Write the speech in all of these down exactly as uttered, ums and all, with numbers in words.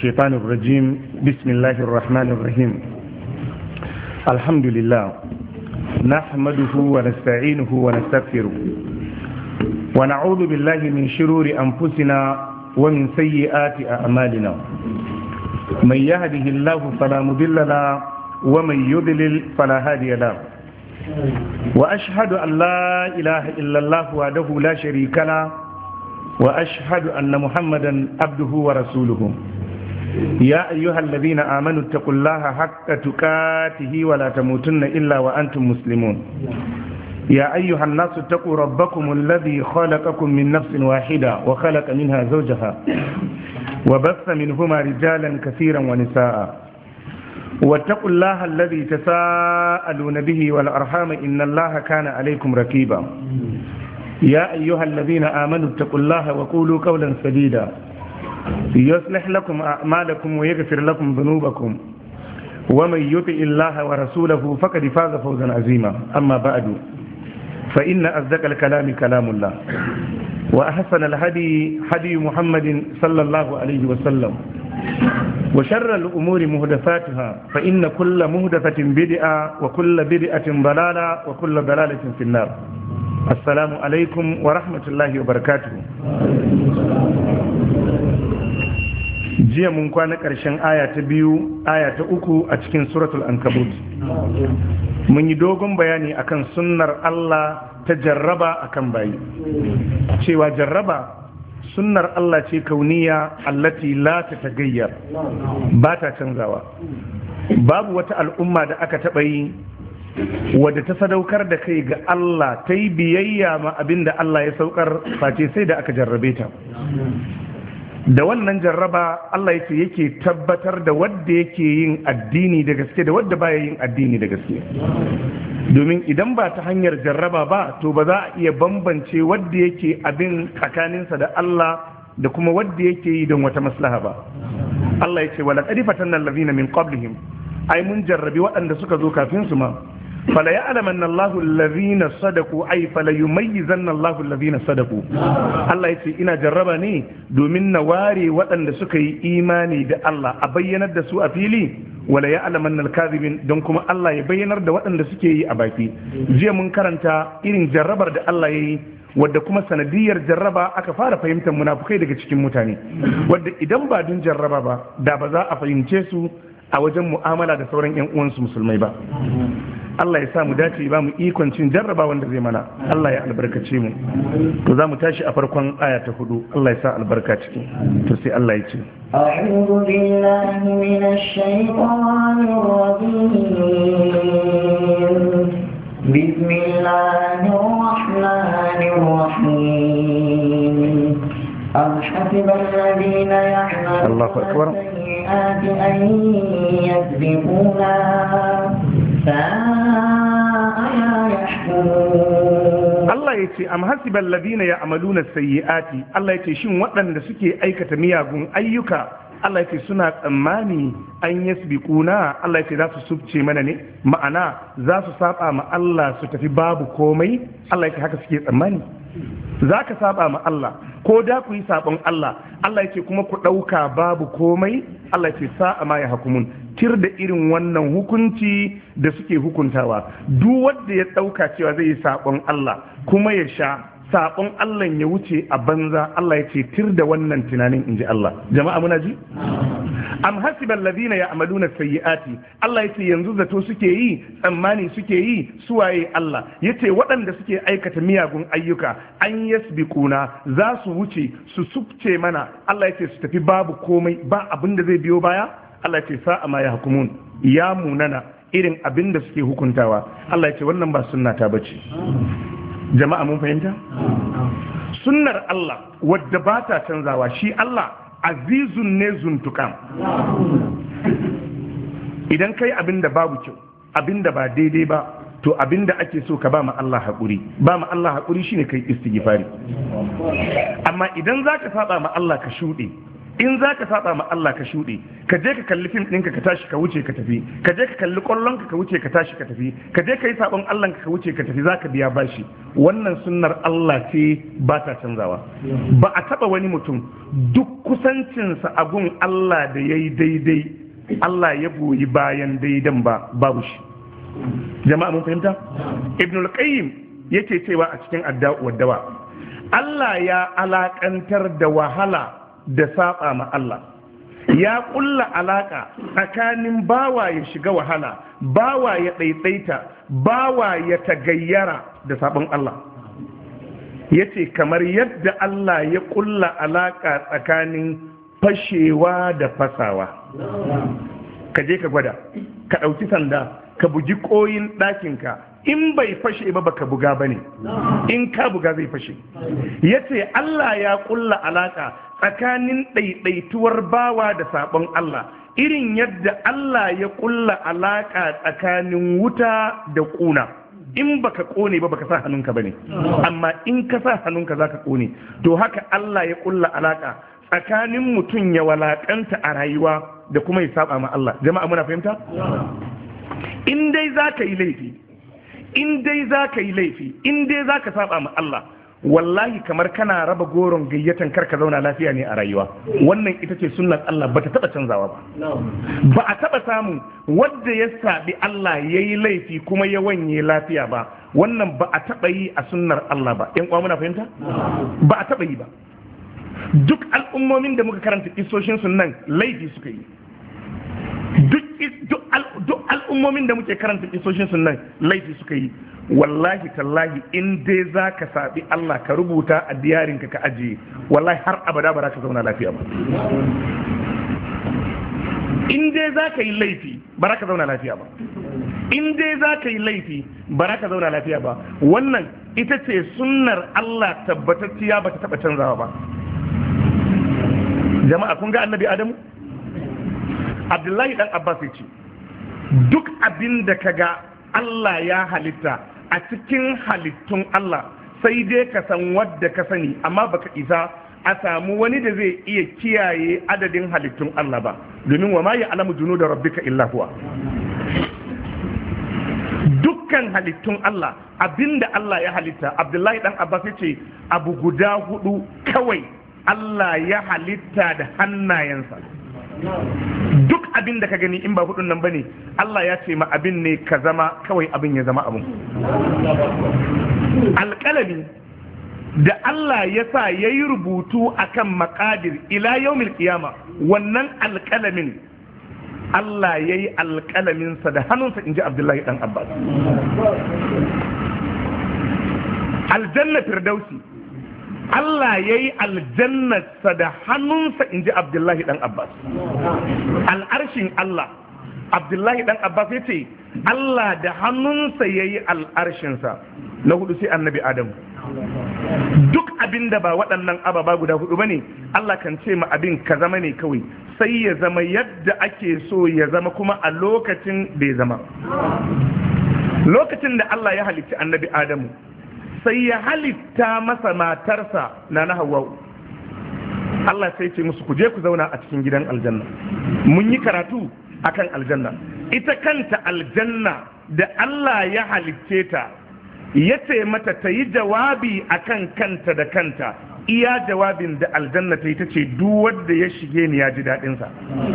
الشيطان الرجيم بسم الله الرحمن الرحيم الحمد لله نحمده ونستعينه ونستغفره ونعوذ بالله من شرور أنفسنا ومن سيئات أعمالنا من يهده الله فلا مضل له ومن يضلل فلا هادي له وأشهد أن لا إله إلا الله وحده لا شريك له وأشهد أن محمدا عبده ورسوله يا أيها الذين آمنوا اتقوا الله حق تقاته ولا تموتن إلا وأنتم مسلمون يا أيها الناس اتقوا ربكم الذي خلقكم من نفس واحدة وخلق منها زوجها وبث منهما رجالا كثيرا ونساء واتقوا الله الذي تساءلون به والأرحام إن الله كان عليكم رقيبا يا أيها الذين آمنوا اتقوا الله وقولوا قولا سديدا يصلح لكم أعمالكم ويغفر لكم ذنوبكم ومن يطع الله ورسوله فقد فاز فوزا عظيما أما بعد فإن أصدق الكلام كلام الله وأحسن الهدي هدي محمد صلى الله عليه وسلم وشر الأمور محدثاتها فإن كل محدثة بدعة وكل بدعة ضلالة وكل ضلالة في النار السلام عليكم ورحمة الله وبركاته. jiya mun kwana ƙarshen aya ta biyu aya ta uku a cikin suratul ankabut mun yi dogon bayani akan sunnar Allah ta jarraba akan bayi cewa jarraba sunnar Allah ce kauniya allati la ta tagayyar ba ta canzawa babu wata al'umma da aka taɓa yi wadda ta sadaukar da kai ga Allah ta yi biyayya ma abinda Allah ya saukar face sai da aka jarrabe ta da wannan jarraba Allah yake yake tabbatar da wadda yake yin addini da gaske da wadda baya yin addini da gaske domin idan ba ta hanyar jarraba ba to ba za a iya bambance wadda yake abin tsakaninsa da Allah da kuma wadda yake yi don wata maslaha ba Allah yake wala qad fatanna allazina min qablihim ai mun jarrabi waɗanda suka zo kafin su ma fala ya'lamanna Allahu allazina sadaqu ay fala yumayyizanna Allahu allazina sadaqu Allah yace ina jarraba ne domin na ware waɗanda suka yi imani da Allah a bayyanar da su a fili wala ya'lamanna al-kadhibin don kuma Allah ya bayyanar da waɗanda suke yi a baki jiya mun karanta irin jarrabar da Allah yayi wadda kuma sanadiyar jarraba aka fara fahimtar munafukai daga cikin mutane wadda idan ba dun jarraba ba da ba za a fahimce su a wajen mu'amala da sauran 'yan uwansu musulmai ba Allah ya sa mu dace ba mu ikon cin jarraba wanda zai mana Allah ya albarkace mu to za mu tashi a farkon aya ta hudu Allah ya sa albarka ciki to sai Allah ya ce a'udhu billahi minash shaitanir rajim bismillahir rahmanir rahim am hasiba alladhina ya'maluna Allahu akbar أن يسبقونا ساء ما يحكمون Allah ya ce am hasibal ladina ya'maluna sayyi'ati Allah ya ce shin waɗanda suke aikata miyagun ayyuka Allah ya ce suna tsammani an yasbiquna Allah ya ce za su subce mana ne ma'ana za su saba ma Allah su tafi babu komai Allah ya ce haka suke tsammani za ka saba ma Allah ko da ku yi sabon Allah Allah yake kuma ku ɗauka babu komai Allah ce sa'a ma ya hukumun tir da irin wannan hukunci da suke hukuntawa duk wanda ya ɗauka cewa zai yi sabon Allah kuma ya sha sabon Allah ya wuce a banza Allah ya ce tir da wannan tunanin inji Allah jama'a muna ji am hasiba alladhina ya'maluna sayyi'ati Allah yace yanzu zato suke yi tsammani suke yi suwaye Allah yace waɗanda suke aikata miyagun ayyuka an yasbiquna za su wuce su subce mana Allah yace su tafi babu komai ba abin da zai biyo baya Allah yace sa'a ma yahkumun ya munana irin abin da suke hukuntawa Allah yace wannan ba sunna ta bace jama'a mun fahimta sunnar Allah wadda ba ta canzawa shi Allah azizun ne zuntukan idan kai abinda babu kyau abinda ba daidai ba to abinda ake so ka ba ma Allah haƙuri ba ma Allah haƙuri shine kai istighfari amma idan zaka saba ma Allah ka shuɗe in za ka saba ma Allah ka shuɗe, ka je ka kalli fim ɗinka ka tashi ka wuce ka tafi, ka je ka kalli ƙwallonka ka wuce ka tashi ka tafi, ka je ka yi sabon Allah ka wuce ka tafi, za ka biya bashi. Wannan sunnar Allah ce ba ta canzawa. Ba a taɓa wani mutum duk kusancinsa a gun Allah da ya yi daidai Allah ya goyi bayan daidan ba, babu shi. Jama'a mun fahimta? Ibn al-Qayyim yake cewa a cikin Adda'u wad-Dawa, Allah ya alakantar da wahala da saba ma Allah, ya kulla alaka tsakanin bawa ya shiga wahala, bawa ya ɗaiɗaita, bawa ya tagayyara da sabon Allah. Yace kamar yadda Allah ya kulla alaka tsakanin fashewa da fasawa. Ka je ka gwada, ka ɗauki sanda, ka bugi ƙoyin ɗakinka, in bai fashe ba baka buga bane, in ka buga zai fashe. Yace Allah ya kulla alaka tsakanin ɗaiɗaituwar bawa da sabon Allah, irin yadda Allah ya kulla alaka tsakanin wuta da ƙuna. In baka ƙone ba baka sa hannunka bane, amma in ka sa hannunka zaka ƙone. To haka Allah ya kulla alaka tsakanin mutum ya walakanta a rayuwa da kuma ya saba ma Allah. Jama'a muna fahimta? In dai zaka yi laifi, in dai zaka yi laifi, in dai zaka saba ma Allah, wallahi kamar kana raba goron gayyatan karka zauna lafiya ne a rayuwa. Wannan ita ce sunnar Allah, bata taba canzawa ba. Ba a taba samu wanda ya sabi Allah yayi laifi kuma ya wanye lafiya ba. Wannan ba a taba yi a sunnar Allah ba. Yan uwa muna fahimta? Ba a taba yi ba. Duk al'ummomin da muka karanta kisoshin sunan laifi suka yi. Duk al'ummomin da muke karanta kisoshin sunan laifi suka yi. Wallahi tallahi in dai za ka saɓi Allah ka rubuta a diyarinka ka ajiye, wallahi har abada ba za ka zauna lafiya ba. In dai za ka yi laifi ba za ka zauna lafiya ba. In dai za ka yi laifi ba za ka zauna lafiya ba. Wannan ita ce sunnar Allah tabbatacciya ba ta taɓa canzawa ba. Jama'a kun ga annabi Adamu? Abdullahi dan Abbas ya ce, duk abin da ka ga Allah ya halitta a cikin halittun Allah sai dai ka san wadda ka sani, amma baka isa a samu wani da zai iya kiyaye adadin halittun Allah ba, domin wa ma ya'lamu junuda rabbika illa huwa. Dukkan halittun Allah abinda Allah ya halitta, Abdullahi dan Abbas ya ce abu guda hudu kawai Allah ya halitta da hannayensa. Duk abin da ka gani in ba hudun nan bane, Allah ya ce ma abin ne ka zama, kawai abin ya zama abin. Alƙalami da Allah ya sa ya yi rubutu akan maqadir ila yawmil qiyama, wannan alƙalamin Allah ya yi alƙalaminsa da hannunsa, in ji Abdullahi dan Abbas. Aljanna firdausi Allah ya yi aljannarsa da hannunsa, in ji Abdullahi ɗan Abbas. Al'arshin Allah, Abdullahi ɗan Abbas ya ce Allah da hannunsa ya yi al'arshinsa. Na hudu sai annabi Adamu. Duk abin da ba waɗannan ababa guda hudu ba ne, Allah kan ce ma abin ka zama ne kawai, sai ya zama yadda ake so ya zama kuma a lokacin da ya zama. Lokacin da Allah ya halicci annabi Adamu, sai ya halitta masa matarsa na na Hawwa. Allah sai ce musu ku je ku zauna a cikin gidan aljanna. Mun yi karatu akan aljanna. Ita kanta aljanna da Allah ya halicce ta, ya ce mata ta yi jawabi akan kanta da kanta. Iya jawabin da aljanna ta yi ta ce duk wanda ya shige ni ya ji daɗinsa.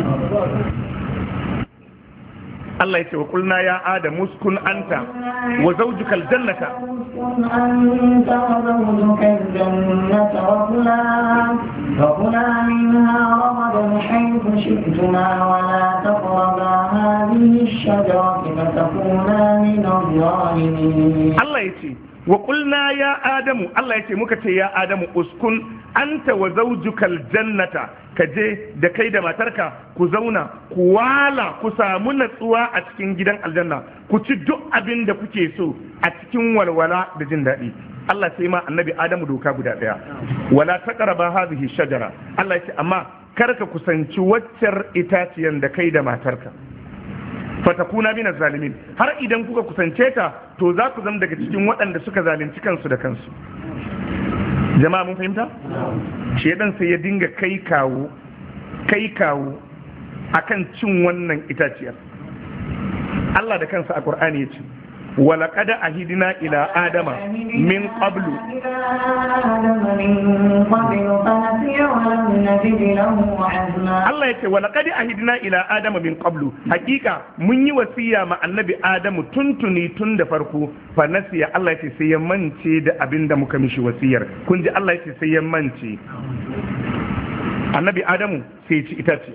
Allah ya ce wa kulna ya Adam uskun anta wa zawjuka aljannata أنت وزوجك الجنة وكلا وكلا منها رغدا حيث شئتما ولا تقربا هذه الشجرة فتكونا من الظالمين. الله يتي وقلنا يا آدم الله يتي مكتي يا آدم اسكن أنت وزوجك الجنة kaje da kai da matarka ku zauna ku wala ku samu natsuwa a cikin gidan aljanna, ku ci duk abin da kuke so a cikin walwala da jin daɗi. Allah sai ma annabi Adamu doka guda ɗaya, wala taqraba hadhihi shajara. Allah ya ce amma kar ka kusanci waccar itaciyan da kai da matarka, fatakuna min zalimin. Har idan kuka kusance ta to za ku zama daga cikin waɗanda suka zalunci kansu da kansu. Jama'a mun fahimta? Shedan sai ya dinga kai kawo kai kawo akan cin wannan itaciyar. Allah da kansa a Qur'ani yace ولقد أهدنا إلى آدم من قبل الله يقول ولقد أهدنا إلى آدم من قبل حقيقة من يوصي مع النبي آدم تنتني تند فرقو فنسي الله يقول سيمنتي دا أبين دا مكمش وسير كنت الله يقول سيمنتي النبي آدم سيتي إتاتي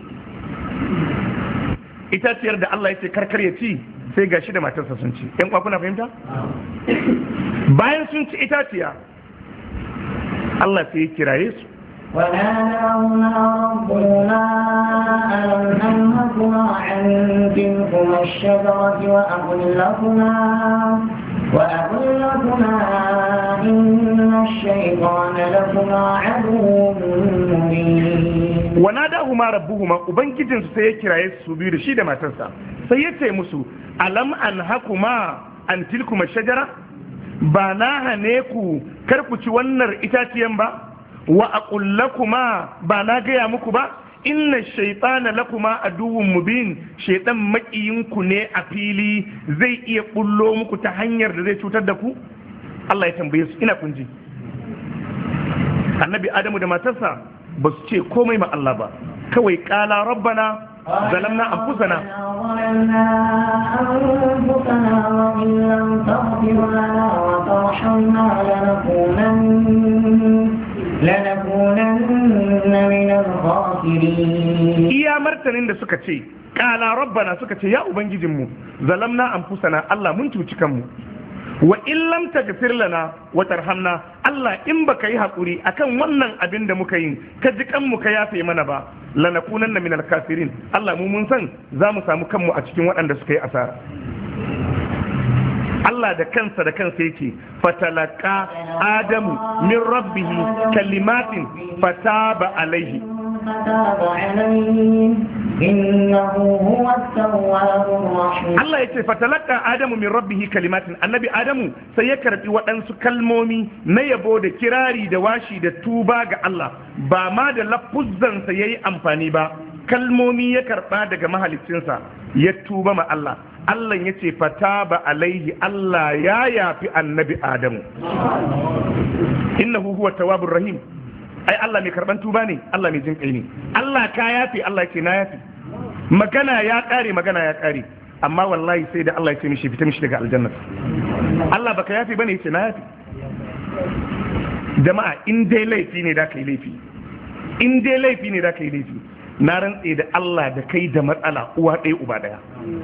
إتاتي دا الله يقول كركريتي sai gashi da matarsa sun ci yan kwa kuna fahimta bayan sun ci itaciya Allah sai ya kiraye su وناداهما ربهما ألم أنهكما عن تلكما الشجرة وأقل لكما وأقل لكما إن الشيطان لكما عدو مبين وناداهما ربهما وبنجدن سيكراي سبيل شيء ما تنسى سيتي مسو ألم أنهكما عن تلكما الشجرة بناها نيكو كركوتي ونر إتاتيان با wa aqul lakuma ba na gaya muku ba inna shaytana lakuma aduwwun mubin shaytan makiyinku ne a fili zai iya bullo muku ta hanyar da zai cutar da ku Allah ya tambaye su ina kunji annabi adamu da matarsa ba su ce komai ma Allah ba kawai qala rabbana zalamna anfusana لنكونن من الخاسرين iya martanin da suka ce qala rabbana suka ce ya ubangijinmu zalamna anfusana Allah mun cuci kanmu wa in lam taghfir lana wa tarhamna Allah in baka yi hakuri akan wannan abin da muka yi ka ji kanmu ka yafe mana ba lanakunanna min al-kafirin Allah mu mun san za mu samu kanmu a cikin waɗanda suka yi asara Allah da kansa da kansa yake fatalaka adamu min rabbihi kalimatin fataba alaihi Allah ya ce fatalaka adamu min rabbihi kalimatin annabi adamu sai ya karbi waɗansu kalmomi na yabo da kirari da washi da tuba ga Allah ba ma da lafuzzansa yayi amfani ba kalmomi ya karba daga mahaliccinsa ya tuba ma Allah Allah ya ce fataba alaihi Allah ya yafi annabi Adamu innahu huwa tawwabur rahim ai Allah mai karban tuba ne Allah mai jin kai ne Allah ka yafi Allah ya ce na yafi magana ya kare magana ya kare amma wallahi sai da Allah ya ce mishi fita mishi daga aljanna Allah baka yafi bane ya ce na yafi jama'a in dai laifi ne da kai laifi in dai laifi ne da kai laifi na rantse da Allah da kai da matsala uwa ɗaya uba ɗaya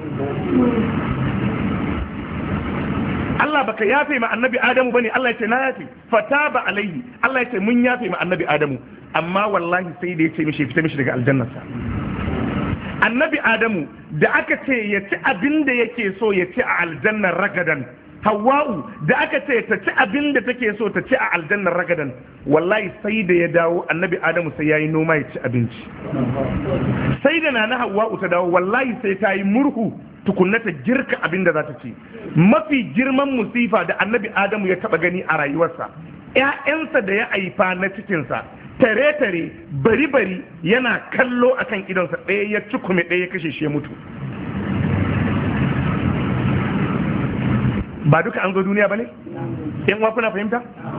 Allah baka yafe ma annabi Adamu bane Allah ya ce na yafe fataba alaihi Allah ya ce mun yafe ma annabi Adamu amma wallahi sai da ya ce mishi fita mishi daga aljannarsa annabi Adamu da aka ce ya ci abin da yake so ya ci a aljannar ragadan Hawwa'u da aka ce ta ci abin da take so ta ci a aljannar ragadan wallahi sai da ya dawo annabi Adamu sai yayi noma ya ci abinci sai da nana Hawwa'u ta dawo wallahi sai ta yi murhu tukunna ta girka abin da za ta ci mafi girman musifa da annabi Adamu ya taba gani a rayuwarsa ƴaƴansa da ya haifa na cikinsa tare-tare bari-bari yana kallo akan idonsa ɗaya ya cikume ɗaya ya kashe shi ya mutu ba duka an zo duniya ba ne? ‘yan uwa kuna fahimta?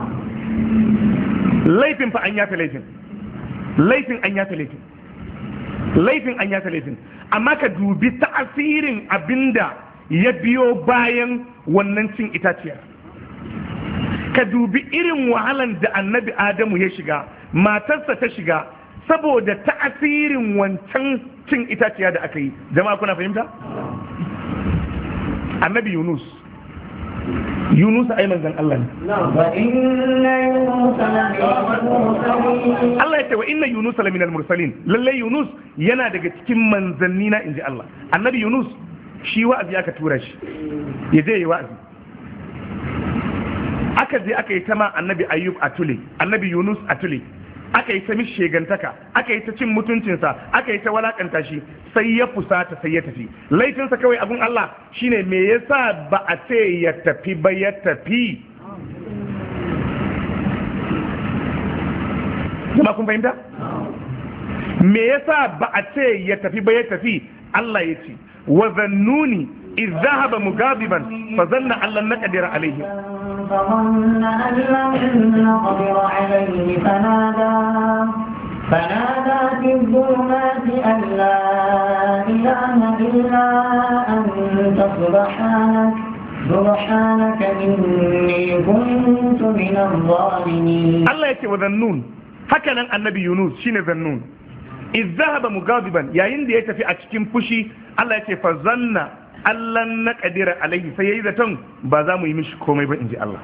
laifin fa an yafe laifin laifin an yafe laifin laifin an yafe laifin amma ka dubi ta'asirin abinda ya biyo bayan wannan cin itaciyar ka dubi irin wahalan da annabi Adamu ya shiga matarsa ta shiga saboda ta'asirin wancan cin itaciya da aka yi jama'a kuna fahimta? annabi Yunus Yunus ai manzan Allah ne Allah ya ce wa inna Yunus la minal mursalin lalle Yunus yana daga cikin manzanni na inji Allah annabi Yunus shi wa'azi aka tura shi ya je yi wa'azi aka je aka yi ta ma annabi Ayyub a tule annabi Yunus a tule aka yi ta mishi shegantaka aka yi ta cin mutuncinsa aka yi ta walakanta shi sai ya fusata sai ya tafi laifinsa kawai abun Allah shine me yasa ba a ce ya tafi ba ya tafi jama'a kun fahimta me yasa ba a ce ya tafi ba ya tafi Allah ya ce wa zannuni iz zahaba mugadiban fa zanna allan naqdir alayhi فظن أن لم نقدر عليه فنادى فنادى في الظلمات أن لا إله إلا أنت سبحانك سبحانك إني كنت من الظالمين. الله يكي وذنون هكذا النبي يونس شين ذنون إذ ذهب مغاضبا يا يندي يتفي أتكين فشي الله يكي فظن أن نقدر عليه سيئذا تن بازامو يمشي كومي بإنجي الله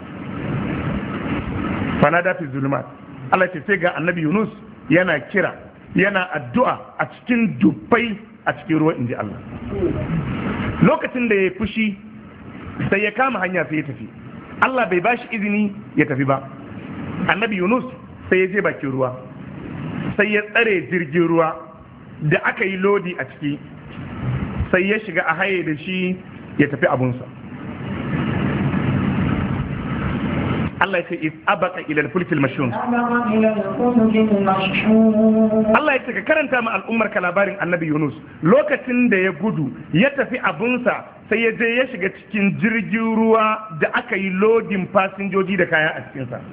فنادى في الظلمات الله يكي سيغا النبي يونس yana kira yana addu'a a cikin dubbai a cikin ruwa inji Allah lokacin da ya fushi sai ya kama hanya sai ya tafi Allah bai bashi izini ya tafi ba annabi Yunus sai ya je bakin ruwa sai ya tsare jirgin ruwa da aka yi lodi a ciki sai ya shiga a haye da shi ya tafi abunsa Allah ya ce is abaka ila al-fulk al-mashhun Allah ya ce ka karanta ma al'ummar ka labarin annabi Yunus lokacin da ya gudu ya tafi abunsa sai ya je ya shiga cikin jirgin ruwa da aka yi lodin fasinjoji da kaya a cikinsa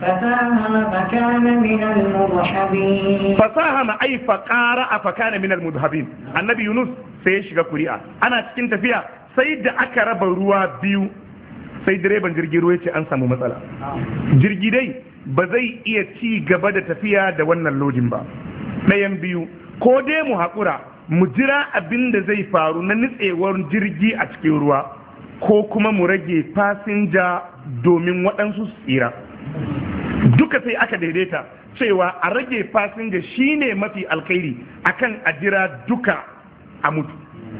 fasahama ai faqara fa kana min al-mudhabin annabi Yunus sai ya shiga kuri'a ana cikin tafiya sai da aka raba ruwa biyu sai direban jirgin ruwa ce an samu matsala jirgi dai ba zai iya ci gaba da tafiya da wannan lodin ba ɗayan biyu ko dai mu haƙura mu jira abin da zai faru na nitsewar jirgi a cikin ruwa ko kuma mu rage fasinja domin waɗansu su tsira duka sai aka daidaita cewa a rage fasinja shine mafi alkhairi akan a jira duka a mutu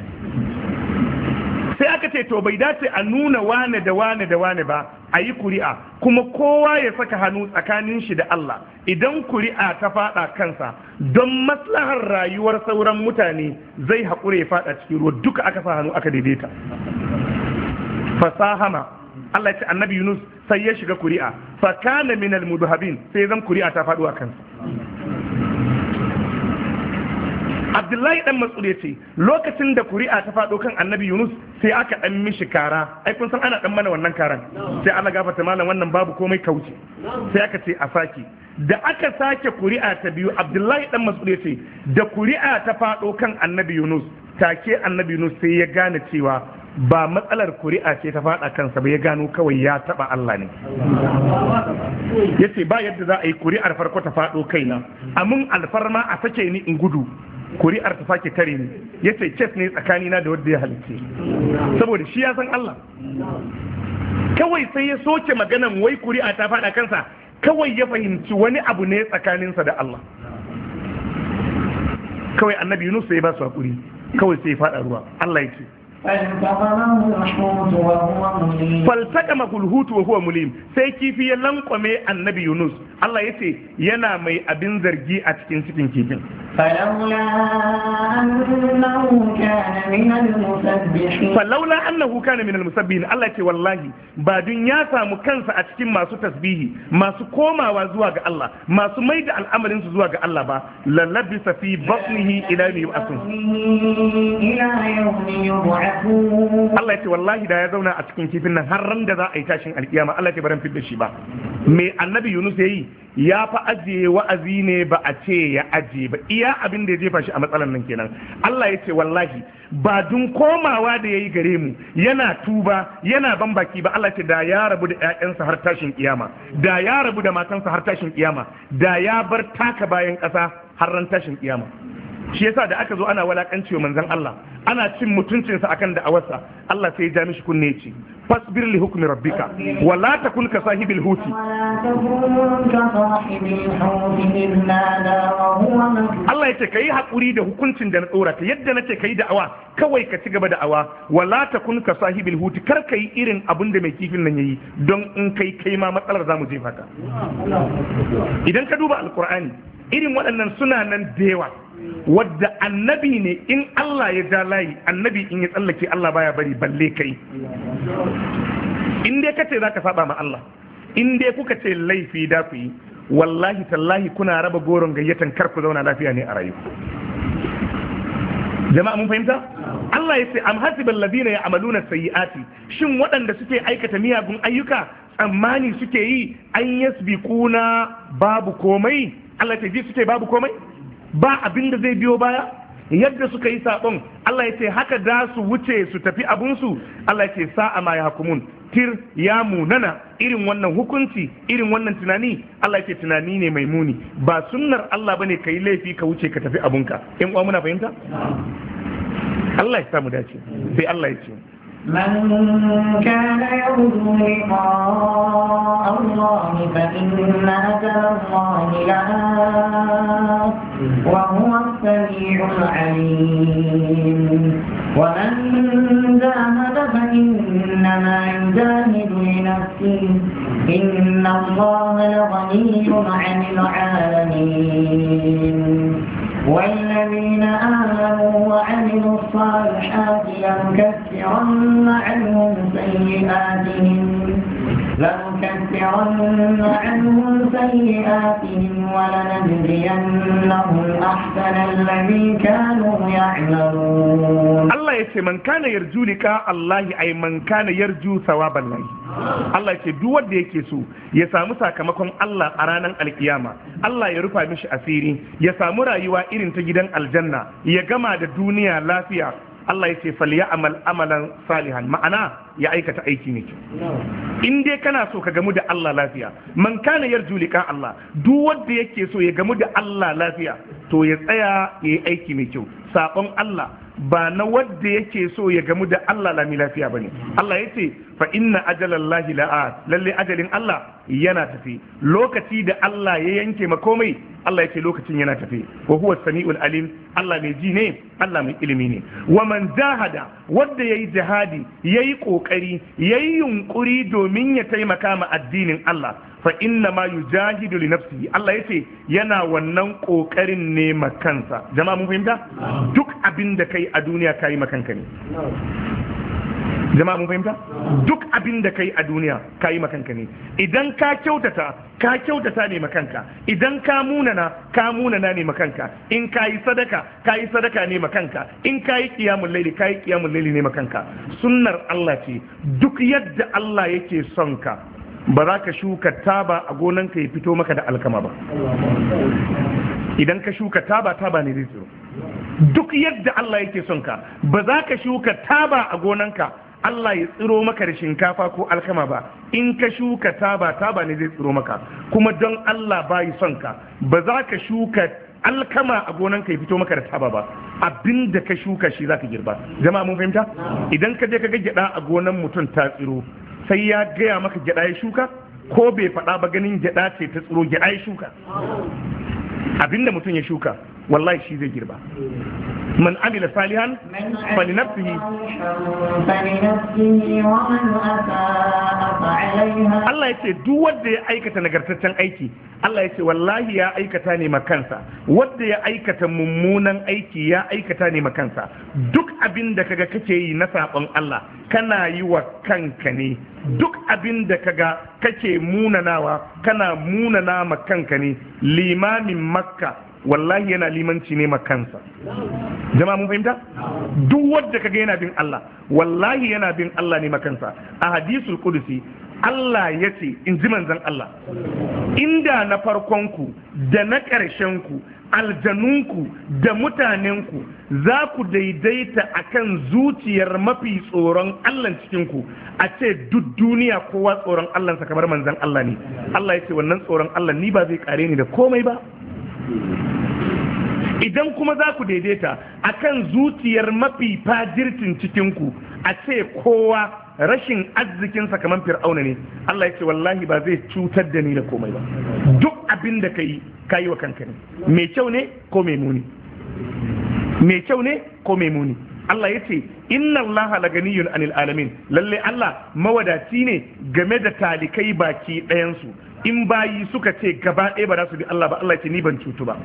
sai aka ce to bai dace a nuna wane da wane da wane ba a yi kuri'a kuma kowa ya saka hannu tsakanin shi da Allah idan kuri'a ta fada kansa don maslahar rayuwar sauran mutane zai haƙure ya fada cikin ruwa duka aka sa hannu aka daidaita fasahama Allah ya ce annabi Yunus sai ya shiga kuri'a fa kana minal mudhabin sai zan kuri'a ta faɗo a kansa Abdullahi dan Mas'ud ya ce lokacin da kuri'a ta faɗo kan annabi Yunus sai aka dan mishi kara ai kun san ana dan mana wannan karan sai Allah gafarta malam wannan babu komai kauce sai aka ce a saki da aka sake kuri'a ta biyu Abdullahi dan Mas'ud ya ce da kuri'a ta faɗo kan annabi Yunus take annabi Yunus sai ya gane cewa ba matsalar kuri'a ce ta faɗa kansa ba ya gano kawai ya taɓa Allah ne yace ba yadda za a yi kuri'ar farko ta faɗo kaina amun alfarma a sake ni in gudu kuri'ar ta sake tare ni yace kes ne tsakanina da wanda ya halice saboda shi ya san Allah kawai sai ya soke maganan wai kuri'a ta faɗa kansa kawai ya fahimci wani abu ne tsakaninsa da Allah kawai annabi Yunus sai ba su hakuri kawai sai ya faɗa ruwa Allah ya ce faltaqama hulhutu wa huwa mulim sai kifi ya lankwame annabi Yunus Allah yace yana mai abin zargi a cikin cikin kifin فلولا أنه كان من المسبحين فلولا أنه كان من المسبحين الله يقول والله بعدين يا سامو كنسا a cikin masu tasbihi masu komawa zuwa ga Allah masu maida al'amarin su zuwa ga Allah ba lalabisa fi batnihi ila yawmi yub'athun ila yawmi yub'athun Allah ya ce wallahi da ya zauna a cikin kifin nan har ran da za a yi tashin alkiyama Allah ya ce baran fidda shi ba me annabi Yunus yayi ya fa ajiye wa'azi ne ba a ce ya ajiye ba iya abin da ya jefa shi a matsalan nan kenan Allah ya ce wallahi ba dun komawa da yayi gare mu yana tuba yana ban baki ba Allah ya ce da ya rabu da ƴaƴansa har tashin kiyama da ya rabu da matansa har tashin kiyama da ya bar taka bayan ƙasa har ran tashin kiyama shi yasa da aka zo ana walakanci wa manzon Allah ana cin mutuncinsa akan da'awarsa Allah sai ya ja mishi kunne ce fasbir li hukmi rabbika wa la takun ka sahibil huti Allah yace kai hakuri da hukuncin da na tsora ta yadda nace kai da'awa kawai ka ci gaba da'awa wa la takun ka sahibil huti kar kai irin abin da mai kifin nan yayi don in kai kai ma matsalar zamu jefa ka idan ka duba alqur'ani irin waɗannan suna nan da yawa wadda annabi ne in Allah ya ja layi annabi in ya tsallake Allah baya bari balle kai in dai kace zaka saba ma Allah in dai kuka ce laifi da ku yi wallahi tallahi kuna raba goron gayyatan kar ku zauna lafiya ne a rayu jama'a mun fahimta Allah ya ce am hasibal ladina ya'maluna sayyi'ati shin waɗanda suke aikata miyagun ayyuka tsammani suke yi an yasbiquna babu komai Allah ya ce ji suke babu komai ba abin da zai biyo baya yadda suka yi sabon Allah ya ce haka da su wuce su tafi abunsu Allah ya ce sa'a ma yahkumun tir ya munana irin wannan hukunci irin wannan tunani Allah ya ce tunani ne mai muni ba sunnar Allah bane kai laifi ka wuce ka tafi abunka in uwa muna fahimta Allah ya samu dace sai Allah ya ce من كان يرجو لقاء الله فإن أجل الله لآت وهو السميع العليم ومن جاهد فإنما يجاهد لنفسه إن الله لغني عن العالمين والذين آمنوا وعملوا الصالحات لنكفرن عنهم سيئاتهم لنكفرن عنهم سيئاتهم ولنجزينهم أحسن الذي كانوا يعملون الله يسي من كان يرجو لقاء الله أي من كان يرجو ثواب الله Allah ya ce duk wanda yake so ya samu sakamakon Allah a ranar alkiyama Allah ya rufa mishi asiri ya samu rayuwa irin ta gidan aljanna ya gama da duniya lafiya Allah ya ce falyamal amalan salihan ma'ana ya aikata aiki ne in dai kana so ka gamu da Allah lafiya man kana yarju liqa Allah duk wanda yake so ya gamu da Allah lafiya to ya tsaya ya yi aiki mai kyau sabon Allah ba na wadda yake so ya gamu da Allah lami lafiya bane Allah yace fa inna ajalallahi la'at lalle ajalin Allah yana tafi lokaci da Allah ya yanke makomai Allah yace lokacin yana tafi wa huwa samiul alim Allah mai ji ne Allah mai ilimi ne wa man jahada wadda yayi jihadi yayi kokari yayi yunkuri domin ya taimaka ma addinin Allah fa inna ma yujahidu li nafsihi Allah yace yana wannan kokarin ne makansa jama'a mun fahimta duk abin da kai a duniya kai makanka ne jama'a mun fahimta duk abin da kai a duniya kai makanka ne idan ka kyautata ka kyautata ne makanka idan ka munana ka munana ne makanka in kai sadaka kai sadaka ne makanka in kai qiyamul layli kai qiyamul layli ne makanka sunnar Allah ce duk yadda Allah yake son ka ba za ka shuka taba a gonanka ya fito maka da alkama ba idan ka shuka taba taba ne zai tsiro duk yadda Allah yake son ka ba za ka shuka taba a gonanka Allah ya tsiro maka da shinkafa ko alkama ba in ka shuka taba taba ne zai tsiro maka kuma don Allah bai son ka ba za ka shuka alkama a gonanka ya fito maka da taba ba abinda ka shuka shi za ka girba jama'a mun fahimta idan ka je ka ga gyada a gonan mutum ta tsiro sai ya gaya maka gyada ya shuka ko bai faɗa ba ganin gyada ce ta tsiro gyada ya shuka abinda mutum ya shuka wallahi shi zai girba man amila salihan fali nafsihi Allah ya ce duk wanda ya aikata nagartaccen aiki Allah ya ce wallahi ya aikata ne makansa wanda ya aikata mummunan aiki ya aikata ne makansa duk abin da kaga kake yi na sabon Allah kana yi wa kanka ne duk abin da kaga kake munanawa kana munana ma kanka ne limamin makka wallahi yana limanci ne makansa jama'a mun fahimta duk wanda kaga yana bin Allah wallahi yana bin Allah ne makansa a hadisul qudusi Allah ya ce in ji manzon Allah inda na farkonku da na ƙarshenku aljanunku da mutanenku za ku daidaita akan zuciyar mafi tsoron Allah cikinku a ce duk duniya kowa tsoron Allahnsa kamar manzon Allah ne Allah ya ce wannan tsoron Allah ni ba zai kare ni da komai ba idan kuma za ku daidaita akan zuciyar mafi fajirtin cikinku a ce kowa rashin arzikinsa kamar fir'auna ne Allah ya ce wallahi ba zai cutar da ni da komai ba duk abin da ka yi ka yi wa kanka ne mai kyau ne ko mai muni mai kyau ne ko mai muni Allah ya ce inna Allah la ganiyun anil alamin lalle Allah mawadaci ne game da talikai baki ɗayansu in bayi suka ce gaba ɗaya ba za su bi Allah ba Allah ya ce ni ban cutu ba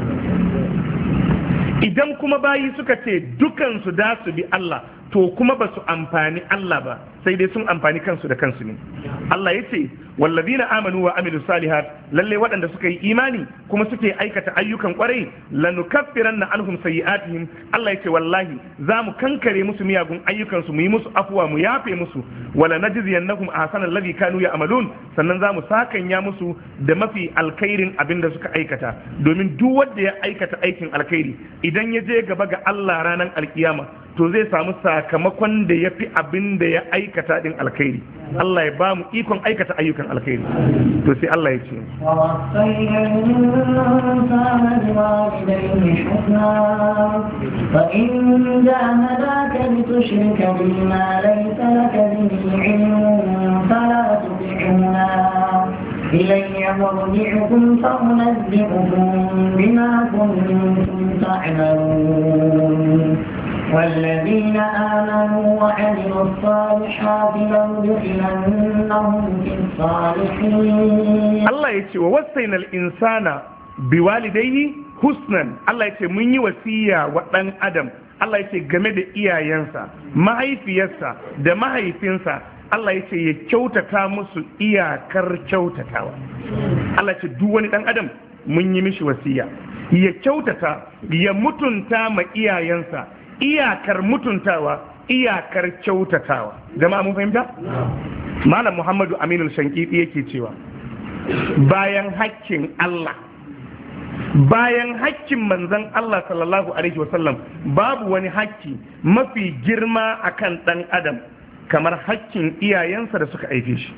idan kuma bayi suka ce dukansu da su bi Allah to kuma ba su amfani Allah ba sai dai sun amfani kansu da kansu ne Allah ya ce wallazina amanu wa amilus salihat lalle waɗanda suka yi imani kuma suke aikata ayyukan kwarai lanukaffiranna anhum sayyi'atihim Allah yace wallahi za mu kankare musu miyagun ayyukan su mu yi musu afwa mu yafe musu wala najziyannahum ahsana alladhi kanu ya'malun sannan za mu sakanya musu da mafi alkhairin abinda suka aikata domin duk wanda ya aikata aikin alkhairi idan ya je gaba ga Allah ranar alkiyama to zai samu sakamakon da ya fi abin da ya aikata din alkhairi Allah ya ba mu ikon aikata ayyukan alkhairi to sai Allah ya ce فإن جاهداك لتشرك بما ليس لك به علم فلا تطعهما إلي مرجعكم فأنبئكم بما كنتم تعملون والذين آمنوا وعملوا الصالحات لندخلنهم في الصالحين الله يتي ووصينا الإنسان بوالديه حسنا الله يتي من يوصيا وطن أدم Allah ya ce game da iyayensa mahaifiyarsa da mahaifinsa Allah ya ce ya kyautata musu iyakar kyautatawa Allah ya ce duk wani dan adam mun yi mishi wasiya ya kyautata ya mutunta ma iyayensa iyakar mutuntawa iyakar kyautatawa jama'a mun fahimta Malam Muhammadu Aminu Shankiti yake cewa bayan haƙƙin Allah bayan haƙƙin manzon Allah sallallahu alaihi wasallam babu wani haƙƙi mafi girma akan ɗan adam kamar haƙƙin iyayensa da suka haife shi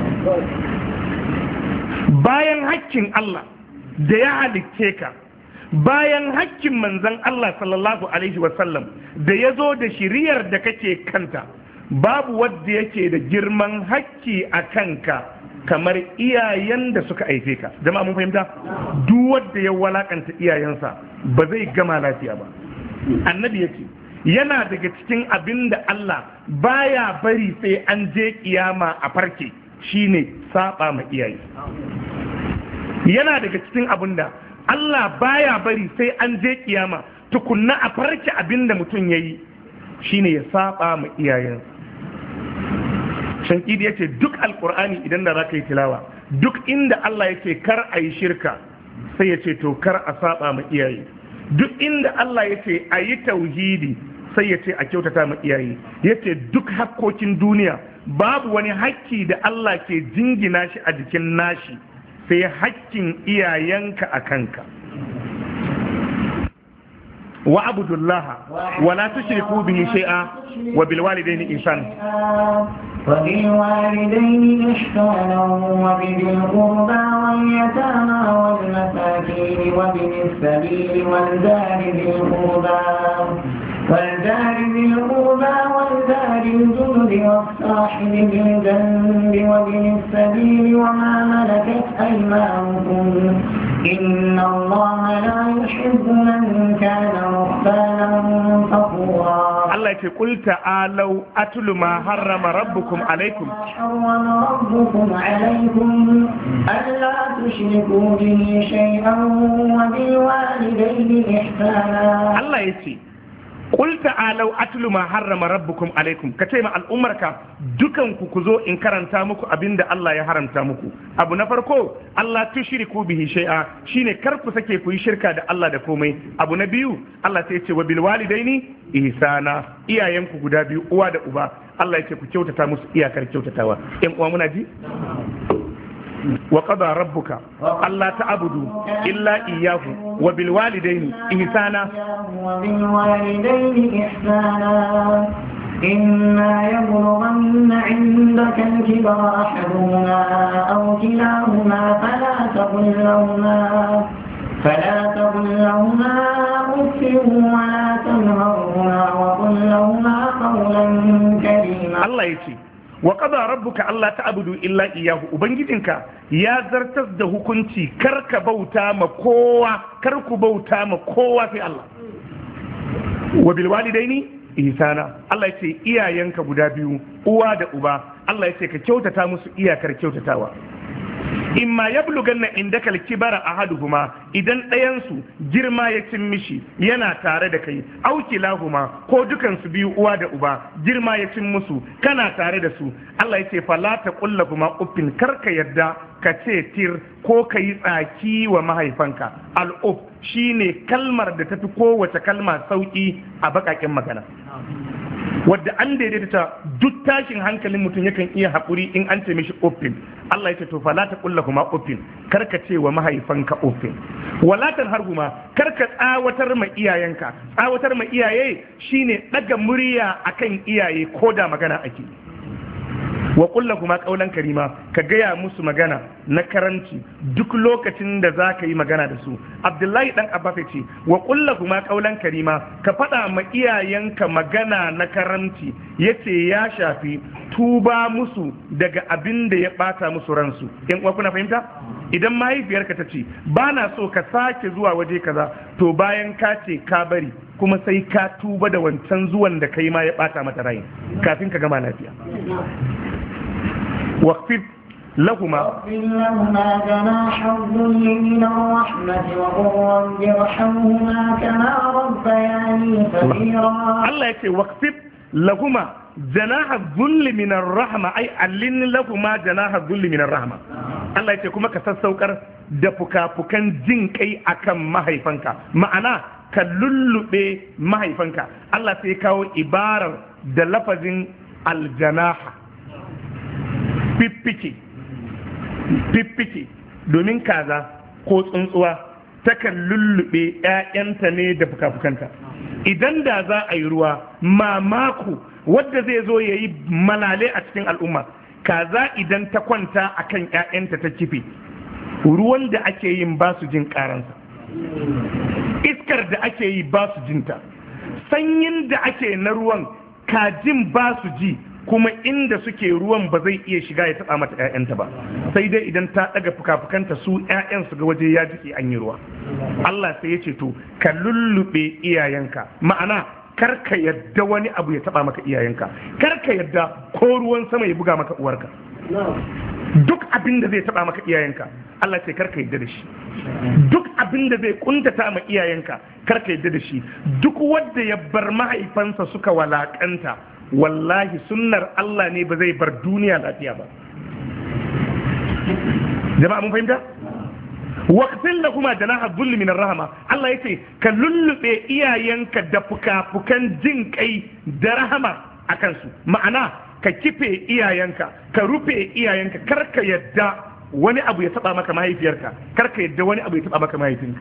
bayan haƙƙin Allah da ya halicce ka bayan haƙƙin manzon Allah sallallahu alaihi wasallam da ya zo da shiriyar da kake kanta babu wadda yake da girman haƙƙi a kanka kamar iyayen da suka haife ka jama'a mun fahimta duk wanda ya walakanta iyayensa ba zai gama lafiya ba annabi yake yana daga cikin abin da Allah baya bari sai an je kiyama a farke shine saba ma iyaye yana daga cikin abin da Allah baya bari sai an je kiyama tukunna a farke abin da mutum yayi shine ya saba ma iyayensa shankidi ya ce duk alkur'ani idan da za ka yi tilawa duk inda Allah ya ce kar a yi shirka sai ya ce to kar a saba ma iyaye duk inda Allah ya ce a yi tauhidi sai ya ce a kyautata ma iyaye ya ce duk hakkokin duniya babu wani hakki da Allah ke jingina shi a jikin nashi sai hakkin iyayenka a kanka وعبد الله ولا تشركوا به شيئا وبالوالدين إحسانا وبالوالدين إحسانا وبذي القربى واليتامى والمساكين وابن السبيل والجار ذي القربى والجار ذي القربى والجار الجنب والصاحب بالجنب وابن السبيل وما ملكت أيمانكم إن الله لا يحب من كان مختالا فخورا الله يقول تعالوا أتل ما حرم ربكم عليكم حرم ربكم عليكم ألا تشركوا به شيئا وبالوالدين إحسانا الله يسي قل تعالوا أتل ما حرم ربكم عليكم كتيما الأمرك دكان كوكوزو إن كران تامكو أبين دا الله يحرم تامكو أبو نفركو الله تشركوا به شيئا شيني كركو سكي كوي شركة دا الله دا كومي أبو نبيو الله تيتي وبالوالدين إحسانا إيا ينكو قدابيو أوا دا أبا الله يتي كو كيوتا تاموس إيا كار كيوتا تاوا إن أمنا جي وقضى ربك ألا تعبدوا إلا إياه وبالوالدين إحسانا وبالوالدين إحسانا إما يبلغن عندك الكبر أحدهما أو كلاهما فلا تقل لهما فلا تقل لهما أف ولا تنهرهما وقل لهما قولا كريما الله يسي wa qada rabbuka alla ta'budu illa iyyahu ubangijinka ya zartas da hukunci karka bauta ma kowa karku bauta ma kowa sai Allah wa bil walidaini ihsana Allah yace iyayenka guda biyu uwa da uba Allah yace ka kyautata musu iyakar kyautatawa imma yablughanna indaka al-kibara ahaduhuma idan ɗayan su girma ya cin mishi yana tare da kai aw kilahuma ko dukan su biyu uwa da uba girma ya cin musu kana tare da su Allah yace fala taqullahuma uffin karka yadda ka ce tir ko ka yi tsaki wa mahaifanka al'uf shine kalmar da tafi kowace kalma sauki a bakakin magana wadda an daidaita ta duk tashin hankalin mutum yakan iya haƙuri in an ce mishi uffin Allah ya ce to fala ta kulla kuma uffin karka ce wa mahaifanka uffin wala tanharhuma karka tsawatar ma iyayenka tsawatar ma iyaye shine daga murya akan iyaye ko da magana ake wa kulla kuma kaulan karima ka gaya musu magana na karanci duk lokacin da za ka yi magana da su abdullahi dan abbas ce wa kulla kuma kaulan karima ka faɗa ma iyayenka magana na karanci yace ya shafi tuba musu daga abin da ya bata musu ransu yan uwa kuna fahimta idan mahaifiyarka ta ce ba na so ka sake zuwa waje kaza to bayan ka ce ka bari kuma sai ka tuba da wancan zuwan da kai ma ya bata mata rai kafin ka gama lafiya واخفض لهما واخفض لهما جناح الذل من الرحمة وقل رب ارحمهما كما ربياني صغيرا الله يكفي واخفض لهما جناح الذل من الرحمة أي علن لهما جناح الذل من الرحمة الله يكفي كما كسسوكر da fuka-fukan jin kai akan mahaifanka ma'ana ka lullube mahaifanka Allah sai kawo ibarar da lafazin aljanaha fiffike fiffike domin kaza ko tsuntsuwa takan lullube 'ya'yanta ne da fuka-fukanta idan da za a yi ruwa mamako wadda zai zo ya yi malale a cikin al'umma kaza idan ta kwanta a kan 'ya'yanta ta kife ruwan da ake yin ba su jin karansa iskar da ake yi ba su jinta sanyin da ake na ruwan kajin ba su ji kuma inda suke ruwan ba zai iya shiga ya taba mata ƴaƴanta ba sai dai idan ta daga fuka-fukanta su ƴaƴan su ga waje ya jike an yi ruwa Allah sai ya ce to ka lullube iyayenka ma'ana kar ka yadda wani abu ya taba maka iyayenka kar ka yadda ko ruwan sama ya buga maka uwarka duk abin da zai taba maka iyayenka Allah ce kar ka yadda da shi duk abin da zai kuntata ma iyayenka kar ka yadda da shi duk wanda ya bar mahaifansa suka walakanta wallahi sunnar Allah ne ba zai bar duniya lafiya ba jama'a mun fahimta waqtin da kuma janaha dhulli min rahama Allah yace ka lullube iyayenka da fuka-fukan jin kai da rahama akan su ma'ana ka kife iyayenka ka rufe iyayenka kar ka yadda wani abu ya taba maka mahaifiyarka kar ka yadda wani abu ya taba maka mahaifinka